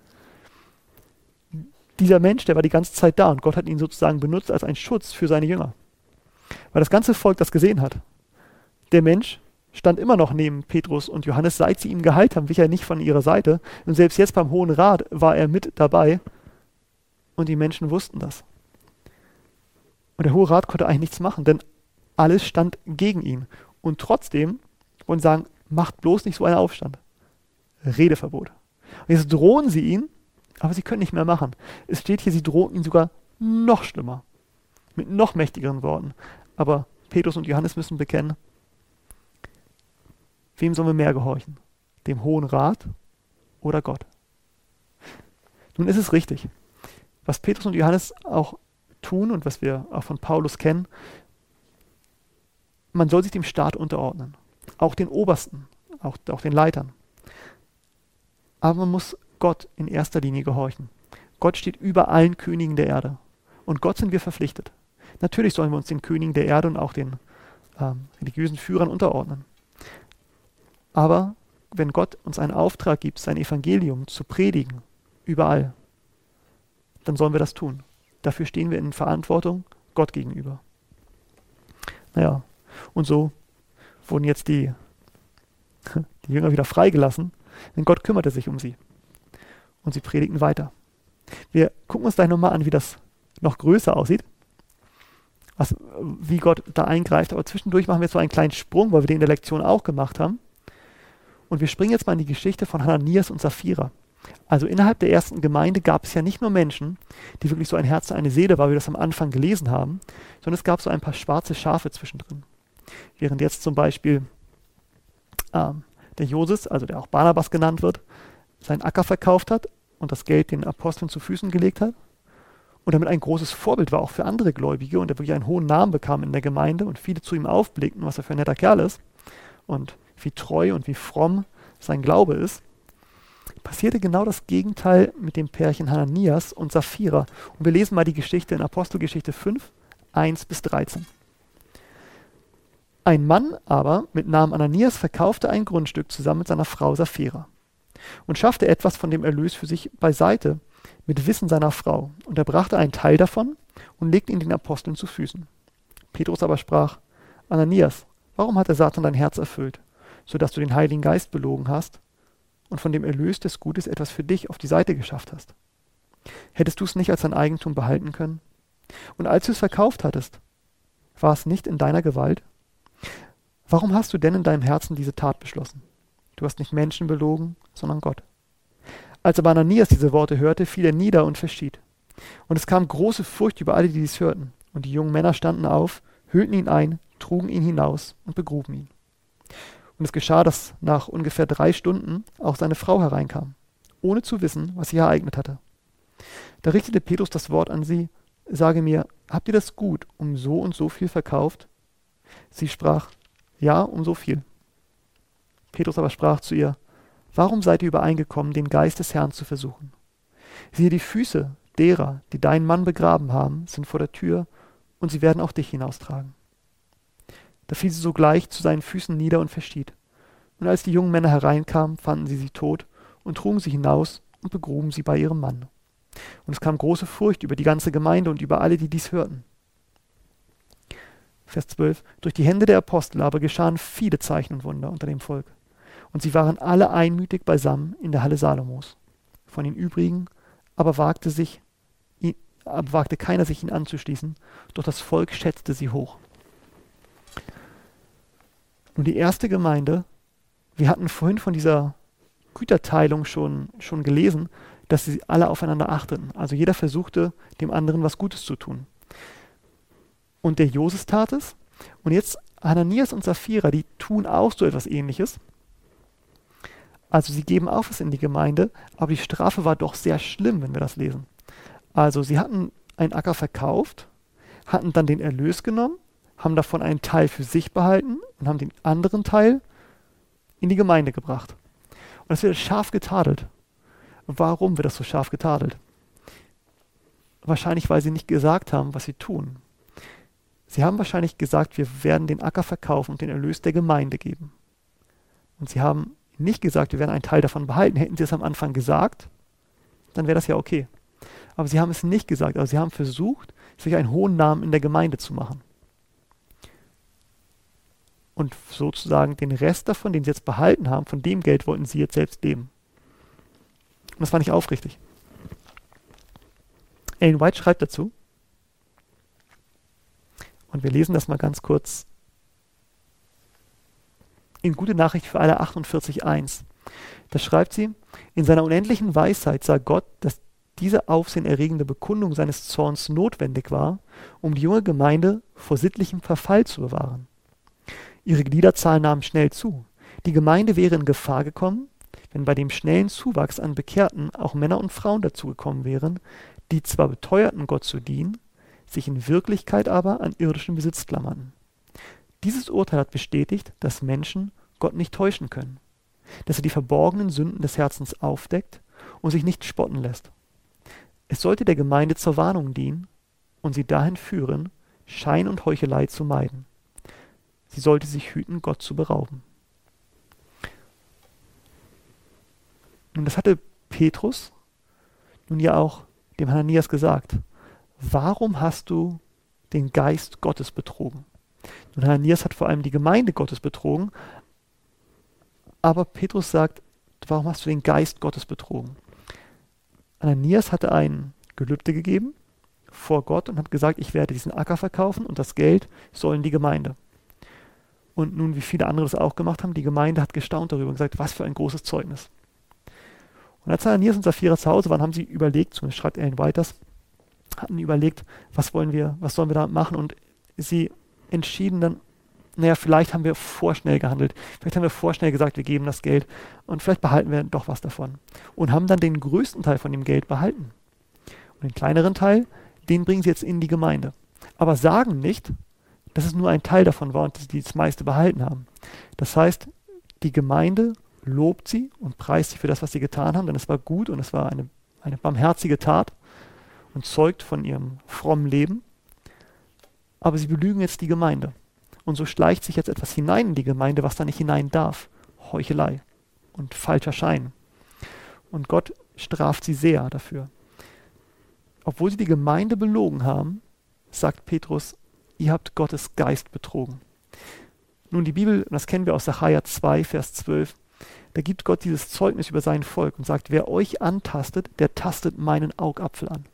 Dieser Mensch, der war die ganze Zeit da und Gott hat ihn sozusagen benutzt als einen Schutz für seine Jünger. Weil das ganze Volk das gesehen hat. Der Mensch stand immer noch neben Petrus und Johannes, seit sie ihn geheilt haben, wich er nicht von ihrer Seite. Und selbst jetzt beim Hohen Rat war er mit dabei und die Menschen wussten das. Und der Hohe Rat konnte eigentlich nichts machen, denn alles stand gegen ihn. Und trotzdem wollen sie sagen, macht bloß nicht so einen Aufstand. Redeverbot. Und jetzt drohen sie ihn, aber sie können nicht mehr machen. Es steht hier, sie drohen ihn sogar noch schlimmer. Mit noch mächtigeren Worten. Aber Petrus und Johannes müssen bekennen, wem sollen wir mehr gehorchen? Dem Hohen Rat oder Gott? Nun ist es richtig, was Petrus und Johannes auch tun und was wir auch von Paulus kennen, man soll sich dem Staat unterordnen. Auch den Obersten, auch, auch den Leitern. Aber man muss Gott in erster Linie gehorchen. Gott steht über allen Königen der Erde. Und Gott sind wir verpflichtet. Natürlich sollen wir uns den Königen der Erde und auch den ähm, religiösen Führern unterordnen. Aber wenn Gott uns einen Auftrag gibt, sein Evangelium zu predigen, überall, dann sollen wir das tun. Dafür stehen wir in Verantwortung Gott gegenüber. Naja, und so wurden jetzt die, die Jünger wieder freigelassen, denn Gott kümmerte sich um sie. Und sie predigten weiter. Wir gucken uns gleich nochmal an, wie das noch größer aussieht, was, wie Gott da eingreift. Aber zwischendurch machen wir jetzt so einen kleinen Sprung, weil wir den in der Lektion auch gemacht haben. Und wir springen jetzt mal in die Geschichte von Hananias und Sapphira. Also innerhalb der ersten Gemeinde gab es ja nicht nur Menschen, die wirklich so ein Herz und eine Seele waren, wie wir das am Anfang gelesen haben, sondern es gab so ein paar schwarze Schafe zwischendrin. Während jetzt zum Beispiel ähm, der Joses, also der auch Barnabas genannt wird, seinen Acker verkauft hat und das Geld den Aposteln zu Füßen gelegt hat und damit ein großes Vorbild war auch für andere Gläubige und er wirklich einen hohen Namen bekam in der Gemeinde und viele zu ihm aufblickten, was er für ein netter Kerl ist und wie treu und wie fromm sein Glaube ist, passierte genau das Gegenteil mit dem Pärchen Hananias und Sapphira. Und wir lesen mal die Geschichte in Apostelgeschichte fünf, eins bis dreizehn. Ein Mann aber mit Namen Ananias verkaufte ein Grundstück zusammen mit seiner Frau Sapphira und schaffte etwas von dem Erlös für sich beiseite mit Wissen seiner Frau. Und er brachte einen Teil davon und legte ihn den Aposteln zu Füßen. Petrus aber sprach: Ananias, warum hat der Satan dein Herz erfüllt, sodass du den Heiligen Geist belogen hast und von dem Erlös des Gutes etwas für dich auf die Seite geschafft hast? Hättest du es nicht als dein Eigentum behalten können? Und als du es verkauft hattest, war es nicht in deiner Gewalt? Warum hast du denn in deinem Herzen diese Tat beschlossen? Du hast nicht Menschen belogen, sondern Gott. Als aber Ananias diese Worte hörte, fiel er nieder und verschied. Und es kam große Furcht über alle, die dies hörten. Und die jungen Männer standen auf, hüllten ihn ein, trugen ihn hinaus und begruben ihn. Und es geschah, dass nach ungefähr drei Stunden auch seine Frau hereinkam, ohne zu wissen, was sich ereignet hatte. Da richtete Petrus das Wort an sie: Sage mir, habt ihr das Gut um so und so viel verkauft? Sie sprach: Ja, um so viel. Petrus aber sprach zu ihr: Warum seid ihr übereingekommen, den Geist des Herrn zu versuchen? Siehe, die Füße derer, die deinen Mann begraben haben, sind vor der Tür, und sie werden auch dich hinaustragen. Da fiel sie sogleich zu seinen Füßen nieder und verschied. Und als die jungen Männer hereinkamen, fanden sie sie tot und trugen sie hinaus und begruben sie bei ihrem Mann. Und es kam große Furcht über die ganze Gemeinde und über alle, die dies hörten. Vers zwölf. Durch die Hände der Apostel aber geschahen viele Zeichen und Wunder unter dem Volk. Und sie waren alle einmütig beisammen in der Halle Salomos. Von den übrigen aber wagte, sich, aber wagte keiner, sich ihnen anzuschließen, doch das Volk schätzte sie hoch. Nun, die erste Gemeinde, wir hatten vorhin von dieser Güterteilung schon, schon gelesen, dass sie alle aufeinander achteten. Also jeder versuchte, dem anderen was Gutes zu tun. Und der Joses tat es. Und jetzt Hananias und Sapphira, die tun auch so etwas Ähnliches. Also sie geben auch was in die Gemeinde, aber die Strafe war doch sehr schlimm, wenn wir das lesen. Also sie hatten einen Acker verkauft, hatten dann den Erlös genommen, haben davon einen Teil für sich behalten und haben den anderen Teil in die Gemeinde gebracht. Und das wird scharf getadelt. Warum wird das so scharf getadelt? Wahrscheinlich, weil sie nicht gesagt haben, was sie tun. Sie haben wahrscheinlich gesagt, wir werden den Acker verkaufen und den Erlös der Gemeinde geben. Und sie haben nicht gesagt, wir werden einen Teil davon behalten. Hätten sie es am Anfang gesagt, dann wäre das ja okay. Aber sie haben es nicht gesagt. Also sie haben versucht, sich einen hohen Namen in der Gemeinde zu machen. Und sozusagen den Rest davon, den sie jetzt behalten haben, von dem Geld wollten sie jetzt selbst leben. Und das war nicht aufrichtig. Ellen White schreibt dazu, und wir lesen das mal ganz kurz in Gute Nachricht für alle achtundvierzig eins. Da schreibt sie: In seiner unendlichen Weisheit sah Gott, dass diese aufsehenerregende Bekundung seines Zorns notwendig war, um die junge Gemeinde vor sittlichem Verfall zu bewahren. Ihre Gliederzahl nahm schnell zu. Die Gemeinde wäre in Gefahr gekommen, wenn bei dem schnellen Zuwachs an Bekehrten auch Männer und Frauen dazugekommen wären, die zwar beteuerten, Gott zu dienen, sich in Wirklichkeit aber an irdischem Besitz klammerten. Dieses Urteil hat bestätigt, dass Menschen Gott nicht täuschen können, dass er die verborgenen Sünden des Herzens aufdeckt und sich nicht spotten lässt. Es sollte der Gemeinde zur Warnung dienen und sie dahin führen, Schein und Heuchelei zu meiden. Sie sollte sich hüten, Gott zu berauben. Nun, das hatte Petrus nun ja auch dem Hananias gesagt. Warum hast du den Geist Gottes betrogen? Nun, Hananias hat vor allem die Gemeinde Gottes betrogen, aber Petrus sagt, warum hast du den Geist Gottes betrogen? Hananias hatte ein Gelübde gegeben vor Gott und hat gesagt, ich werde diesen Acker verkaufen und das Geld soll in die Gemeinde. Und nun, wie viele andere das auch gemacht haben, die Gemeinde hat gestaunt darüber und gesagt, was für ein großes Zeugnis. Und als Hananias und Sapphira zu Hause waren, haben sie überlegt, zumindest schreibt Ellen Whiters, hatten überlegt, was wollen wir, was sollen wir damit machen, und sie entschieden dann, naja, vielleicht haben wir vorschnell gehandelt, vielleicht haben wir vorschnell gesagt, wir geben das Geld und vielleicht behalten wir doch was davon. Und haben dann den größten Teil von dem Geld behalten. Und den kleineren Teil, den bringen sie jetzt in die Gemeinde. Aber sagen nicht, dass es nur ein Teil davon war und dass die das meiste behalten haben. Das heißt, die Gemeinde lobt sie und preist sie für das, was sie getan haben, denn es war gut und es war eine, eine barmherzige Tat und zeugt von ihrem frommen Leben. Aber sie belügen jetzt die Gemeinde. Und so schleicht sich jetzt etwas hinein in die Gemeinde, was da nicht hinein darf. Heuchelei und falscher Schein. Und Gott straft sie sehr dafür. Obwohl sie die Gemeinde belogen haben, sagt Petrus, ihr habt Gottes Geist betrogen. Nun, die Bibel, das kennen wir aus Sacharja zwei, Vers zwölf, da gibt Gott dieses Zeugnis über sein Volk und sagt, wer euch antastet, der tastet meinen Augapfel an.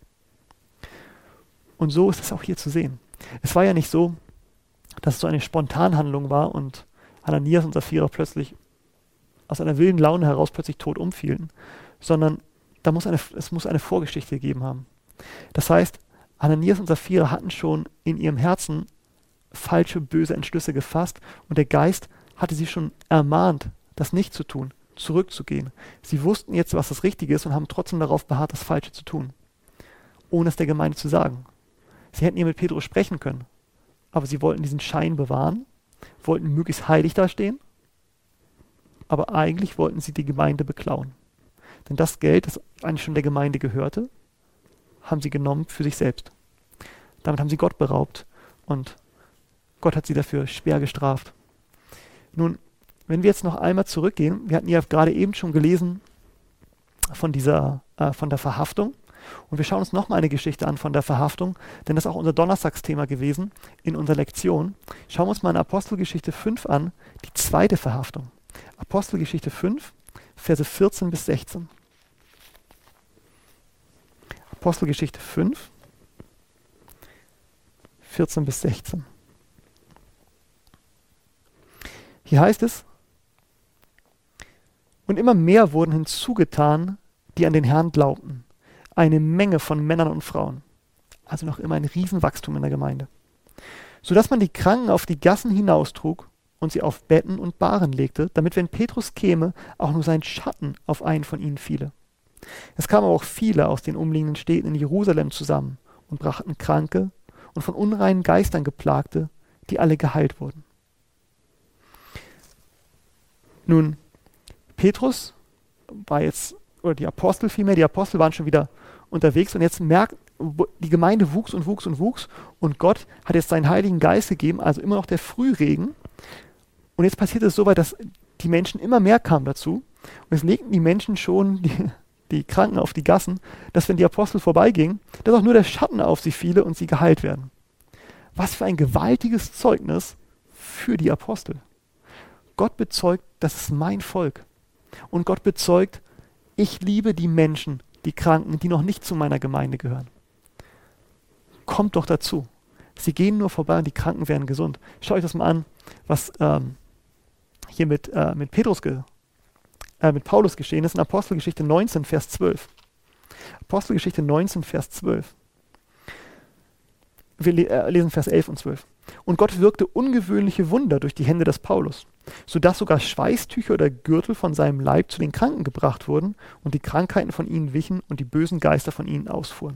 Und so ist es auch hier zu sehen. Es war ja nicht so, dass es so eine Spontanhandlung war und Hananias und Sapphira plötzlich aus einer wilden Laune heraus plötzlich tot umfielen, sondern da muss eine, es muss eine Vorgeschichte gegeben haben. Das heißt, Hananias und Sapphira hatten schon in ihrem Herzen falsche, böse Entschlüsse gefasst und der Geist hatte sie schon ermahnt, das nicht zu tun, zurückzugehen. Sie wussten jetzt, was das Richtige ist und haben trotzdem darauf beharrt, das Falsche zu tun, ohne es der Gemeinde zu sagen. Sie hätten ja mit Petrus sprechen können, aber sie wollten diesen Schein bewahren, wollten möglichst heilig dastehen, aber eigentlich wollten sie die Gemeinde beklauen. Denn das Geld, das eigentlich schon der Gemeinde gehörte, haben sie genommen für sich selbst. Damit haben sie Gott beraubt und Gott hat sie dafür schwer gestraft. Nun, wenn wir jetzt noch einmal zurückgehen, wir hatten ja gerade eben schon gelesen von dieser, äh, von der Verhaftung. Und wir schauen uns nochmal eine Geschichte an von der Verhaftung, denn das ist auch unser Donnerstagsthema gewesen in unserer Lektion. Schauen wir uns mal in Apostelgeschichte fünf an, die zweite Verhaftung. Apostelgeschichte fünf, Verse vierzehn bis sechzehn. Apostelgeschichte fünf, vierzehn bis sechzehn. Hier heißt es, und immer mehr wurden hinzugetan, die an den Herrn glaubten. Eine Menge von Männern und Frauen. Also noch immer ein Riesenwachstum in der Gemeinde. Sodass man die Kranken auf die Gassen hinaustrug und sie auf Betten und Bahren legte, damit, wenn Petrus käme, auch nur sein Schatten auf einen von ihnen fiele. Es kamen aber auch viele aus den umliegenden Städten in Jerusalem zusammen und brachten Kranke und von unreinen Geistern Geplagte, die alle geheilt wurden. Nun, Petrus war jetzt, oder die Apostel vielmehr, die Apostel waren schon wieder unterwegs und jetzt merkt, die Gemeinde wuchs und wuchs und wuchs und Gott hat jetzt seinen Heiligen Geist gegeben, also immer noch der Frühregen. Und jetzt passiert es so weit, dass die Menschen immer mehr kamen dazu und es legten die Menschen schon die, die Kranken auf die Gassen, dass wenn die Apostel vorbeigingen, dass auch nur der Schatten auf sie fiele und sie geheilt werden. Was für ein gewaltiges Zeugnis für die Apostel. Gott bezeugt, das ist mein Volk. Und Gott bezeugt, ich liebe die Menschen, die Kranken, die noch nicht zu meiner Gemeinde gehören. Kommt doch dazu. Sie gehen nur vorbei und die Kranken werden gesund. Schaut euch das mal an, was ähm, hier mit, äh, mit Petrus, ge äh, mit Paulus geschehen ist in Apostelgeschichte neunzehn, Vers zwölf. Apostelgeschichte neunzehn, Vers zwölf. Wir le äh, lesen Vers elf und zwölf. Und Gott wirkte ungewöhnliche Wunder durch die Hände des Paulus, sodass sogar Schweißtücher oder Gürtel von seinem Leib zu den Kranken gebracht wurden und die Krankheiten von ihnen wichen und die bösen Geister von ihnen ausfuhren.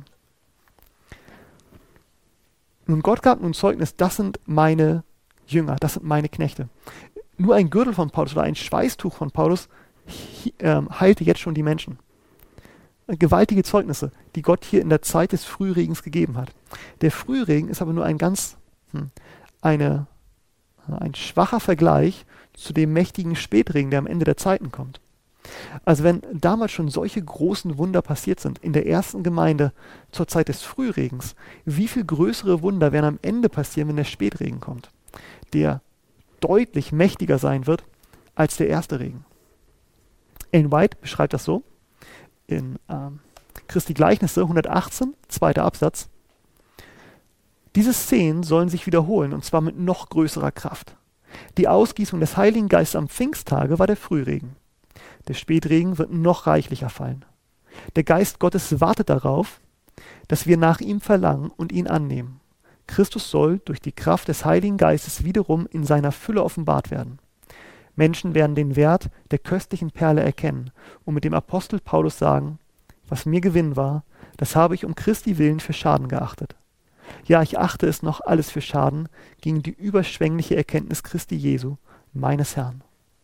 Nun, Gott gab nun Zeugnis, das sind meine Jünger, das sind meine Knechte. Nur ein Gürtel von Paulus oder ein Schweißtuch von Paulus äh, heilte jetzt schon die Menschen. gewaltige Zeugnisse, die Gott hier in der Zeit des Frühregens gegeben hat. Der Frühregen ist aber nur ein ganz, hm, eine, ein schwacher Vergleich zu dem mächtigen Spätregen, der am Ende der Zeiten kommt. Also wenn damals schon solche großen Wunder passiert sind, in der ersten Gemeinde zur Zeit des Frühregens, wie viel größere Wunder werden am Ende passieren, wenn der Spätregen kommt, der deutlich mächtiger sein wird als der erste Regen. Ellen White beschreibt das so in ähm, Christi Gleichnisse hundertachtzehn, zweiter Absatz. Diese Szenen sollen sich wiederholen, und zwar mit noch größerer Kraft. Die Ausgießung des Heiligen Geistes am Pfingsttage war der Frühregen. Der Spätregen wird noch reichlicher fallen. Der Geist Gottes wartet darauf, dass wir nach ihm verlangen und ihn annehmen. Christus soll durch die Kraft des Heiligen Geistes wiederum in seiner Fülle offenbart werden. Menschen werden den Wert der köstlichen Perle erkennen und mit dem Apostel Paulus sagen, was mir Gewinn war, das habe ich um Christi willen für Schaden geachtet. Ja, ich achte es noch alles für Schaden gegen die überschwängliche Erkenntnis Christi Jesu, meines Herrn.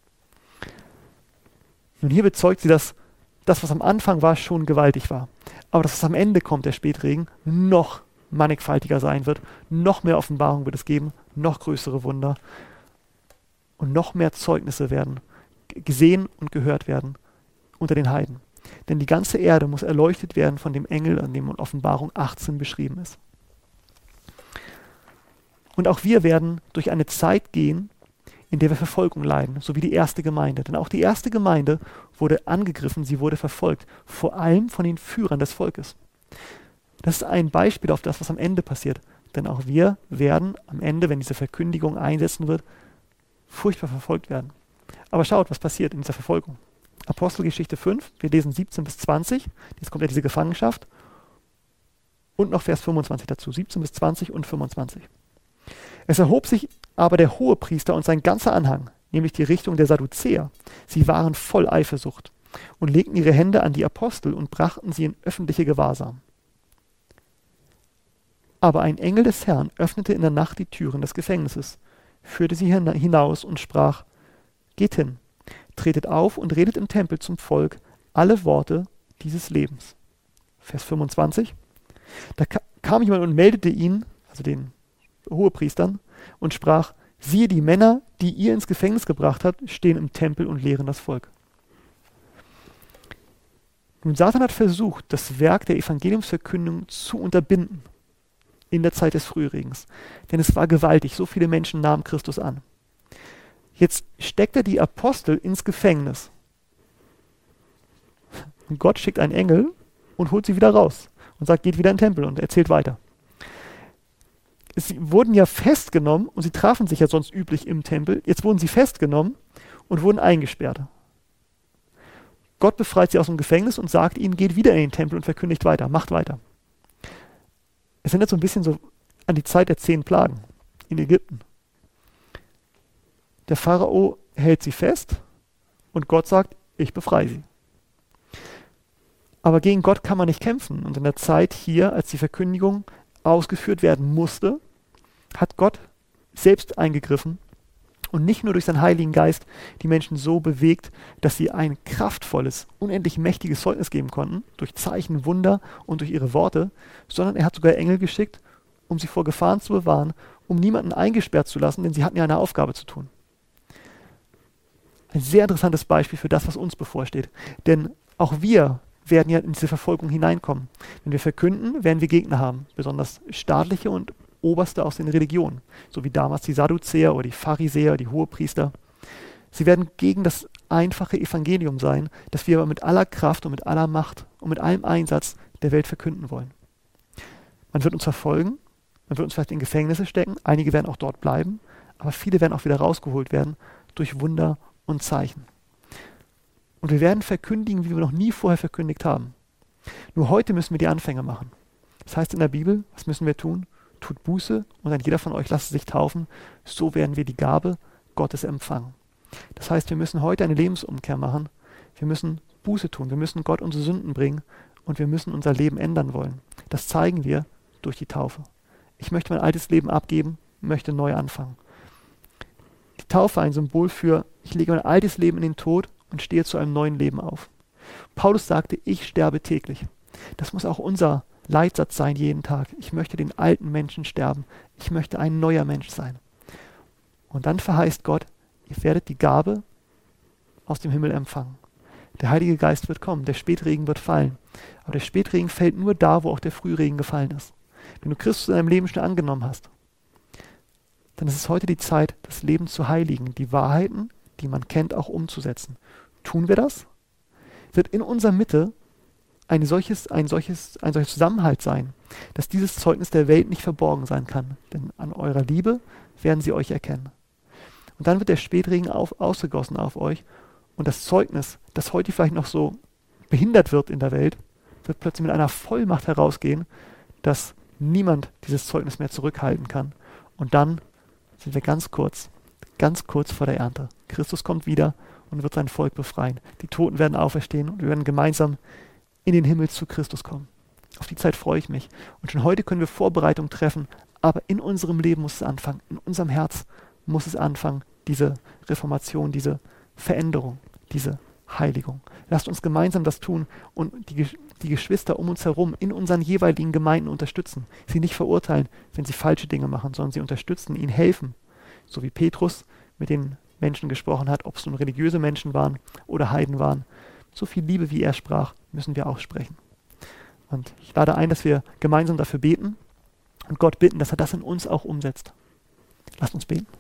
Nun, hier bezeugt sie, dass das, was am Anfang war, schon gewaltig war. Aber dass was am Ende kommt, der Spätregen, noch mannigfaltiger sein wird, noch mehr Offenbarung wird es geben, noch größere Wunder und noch mehr Zeugnisse werden gesehen und gehört werden unter den Heiden. Denn die ganze Erde muss erleuchtet werden von dem Engel, an dem in Offenbarung achtzehn beschrieben ist. Und auch wir werden durch eine Zeit gehen, in der wir Verfolgung leiden, so wie die erste Gemeinde. Denn auch die erste Gemeinde wurde angegriffen, sie wurde verfolgt, vor allem von den Führern des Volkes. Das ist ein Beispiel auf das, was am Ende passiert. Denn auch wir werden am Ende, wenn diese Verkündigung einsetzen wird, furchtbar verfolgt werden. Aber schaut, was passiert in dieser Verfolgung. Apostelgeschichte fünf, wir lesen siebzehn bis zwanzig, jetzt kommt ja diese Gefangenschaft. Und noch Vers fünfundzwanzig dazu, siebzehn bis zwanzig und fünfundzwanzig. Es erhob sich aber der Hohepriester und sein ganzer Anhang, nämlich die Richtung der Sadduzäer. Sie waren voll Eifersucht und legten ihre Hände an die Apostel und brachten sie in öffentliche Gewahrsam. Aber ein Engel des Herrn öffnete in der Nacht die Türen des Gefängnisses, führte sie hinaus und sprach, geht hin, tretet auf und redet im Tempel zum Volk alle Worte dieses Lebens. Vers fünfundzwanzig. Da kam jemand und meldete ihn, also den Hohepriestern, und sprach, siehe, die Männer, die ihr ins Gefängnis gebracht habt, stehen im Tempel und lehren das Volk. Nun, Satan hat versucht, das Werk der Evangeliumsverkündung zu unterbinden in der Zeit des Frühregens. Denn es war gewaltig, so viele Menschen nahmen Christus an. Jetzt steckt er die Apostel ins Gefängnis. Und Gott schickt einen Engel und holt sie wieder raus und sagt, geht wieder in den Tempel und erzählt weiter. Sie wurden ja festgenommen und sie trafen sich ja sonst üblich im Tempel. Jetzt wurden sie festgenommen und wurden eingesperrt. Gott befreit sie aus dem Gefängnis und sagt ihnen, geht wieder in den Tempel und verkündigt weiter, macht weiter. Es erinnert so ein bisschen so an die Zeit der zehn Plagen in Ägypten. Der Pharao hält sie fest und Gott sagt, ich befreie sie. Aber gegen Gott kann man nicht kämpfen. Und in der Zeit hier, als die Verkündigung ausgeführt werden musste, hat Gott selbst eingegriffen und nicht nur durch seinen Heiligen Geist die Menschen so bewegt, dass sie ein kraftvolles, unendlich mächtiges Zeugnis geben konnten, durch Zeichen, Wunder und durch ihre Worte, sondern er hat sogar Engel geschickt, um sie vor Gefahren zu bewahren, um niemanden eingesperrt zu lassen, denn sie hatten ja eine Aufgabe zu tun. Ein sehr interessantes Beispiel für das, was uns bevorsteht. Denn auch wir werden ja in diese Verfolgung hineinkommen. Wenn wir verkünden, werden wir Gegner haben, besonders staatliche und Oberste aus den Religionen, so wie damals die Sadduzäer oder die Pharisäer, die Hohepriester. Sie werden gegen das einfache Evangelium sein, das wir aber mit aller Kraft und mit aller Macht und mit allem Einsatz der Welt verkünden wollen. Man wird uns verfolgen, man wird uns vielleicht in Gefängnisse stecken, einige werden auch dort bleiben, aber viele werden auch wieder rausgeholt werden durch Wunder und Zeichen. Und wir werden verkündigen, wie wir noch nie vorher verkündigt haben. Nur heute müssen wir die Anfänge machen. Das heißt in der Bibel, was müssen wir tun? Tut Buße und dann jeder von euch lasst sich taufen. So werden wir die Gabe Gottes empfangen. Das heißt, wir müssen heute eine Lebensumkehr machen. Wir müssen Buße tun. Wir müssen Gott unsere Sünden bringen und wir müssen unser Leben ändern wollen. Das zeigen wir durch die Taufe. Ich möchte mein altes Leben abgeben, möchte neu anfangen. Die Taufe ein Symbol für, ich lege mein altes Leben in den Tod und stehe zu einem neuen Leben auf. Paulus sagte, ich sterbe täglich. Das muss auch unser Leitsatz sein jeden Tag. Ich möchte den alten Menschen sterben. Ich möchte ein neuer Mensch sein. Und dann verheißt Gott, ihr werdet die Gabe aus dem Himmel empfangen. Der Heilige Geist wird kommen, der Spätregen wird fallen. Aber der Spätregen fällt nur da, wo auch der Frühregen gefallen ist. Wenn du Christus in deinem Leben schon angenommen hast, dann ist es heute die Zeit, das Leben zu heiligen, die Wahrheiten, die man kennt, auch umzusetzen. Tun wir das? Wird in unserer Mitte ein solches, ein solches, ein solches Zusammenhalt sein, dass dieses Zeugnis der Welt nicht verborgen sein kann. Denn an eurer Liebe werden sie euch erkennen. Und dann wird der Spätregen auf, ausgegossen auf euch und das Zeugnis, das heute vielleicht noch so behindert wird in der Welt, wird plötzlich mit einer Vollmacht herausgehen, dass niemand dieses Zeugnis mehr zurückhalten kann. Und dann sind wir ganz kurz, ganz kurz vor der Ernte. Christus kommt wieder und wird sein Volk befreien. Die Toten werden auferstehen und wir werden gemeinsam in den Himmel zu Christus kommen. Auf die Zeit freue ich mich. Und schon heute können wir Vorbereitungen treffen, aber in unserem Leben muss es anfangen. In unserem Herz muss es anfangen, diese Reformation, diese Veränderung, diese Heiligung. Lasst uns gemeinsam das tun und die, die Geschwister um uns herum in unseren jeweiligen Gemeinden unterstützen. Sie nicht verurteilen, wenn sie falsche Dinge machen, sondern sie unterstützen, ihnen helfen. So wie Petrus mit den Menschen gesprochen hat, ob es nun religiöse Menschen waren oder Heiden waren. So viel Liebe, wie er sprach, müssen wir auch sprechen. Und ich lade ein, dass wir gemeinsam dafür beten und Gott bitten, dass er das in uns auch umsetzt. Lasst uns beten.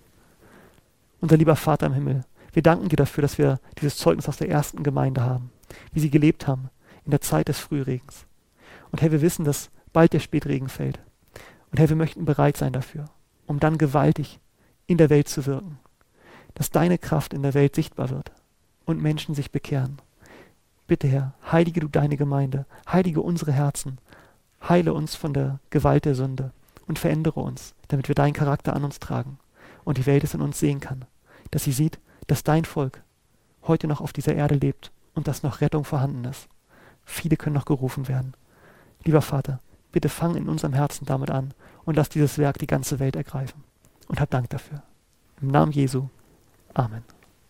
Unser lieber Vater im Himmel, wir danken dir dafür, dass wir dieses Zeugnis aus der ersten Gemeinde haben, wie sie gelebt haben in der Zeit des Frühregens. Und Herr, wir wissen, dass bald der Spätregen fällt. Und Herr, wir möchten bereit sein dafür, um dann gewaltig in der Welt zu wirken, dass deine Kraft in der Welt sichtbar wird und Menschen sich bekehren. Bitte, Herr, heilige du deine Gemeinde, heilige unsere Herzen, heile uns von der Gewalt der Sünde und verändere uns, damit wir deinen Charakter an uns tragen und die Welt es in uns sehen kann, dass sie sieht, dass dein Volk heute noch auf dieser Erde lebt und dass noch Rettung vorhanden ist. Viele können noch gerufen werden. Lieber Vater, bitte fang in unserem Herzen damit an und lass dieses Werk die ganze Welt ergreifen. Und hab Dank dafür. Im Namen Jesu. Amen.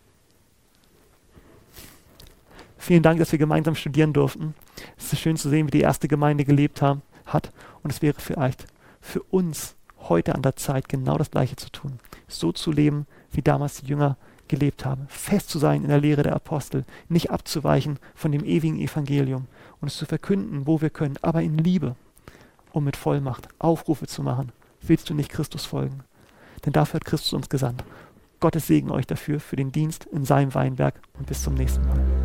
Vielen Dank, dass wir gemeinsam studieren durften. Es ist schön zu sehen, wie die erste Gemeinde gelebt haben, hat. Und es wäre vielleicht für uns heute an der Zeit, genau das Gleiche zu tun. So zu leben, wie damals die Jünger gelebt haben. Fest zu sein in der Lehre der Apostel, nicht abzuweichen von dem ewigen Evangelium und es zu verkünden, wo wir können, aber in Liebe, um mit Vollmacht Aufrufe zu machen. Willst du nicht Christus folgen? Denn dafür hat Christus uns gesandt. Gottes Segen euch dafür, für den Dienst in seinem Weinberg und bis zum nächsten Mal.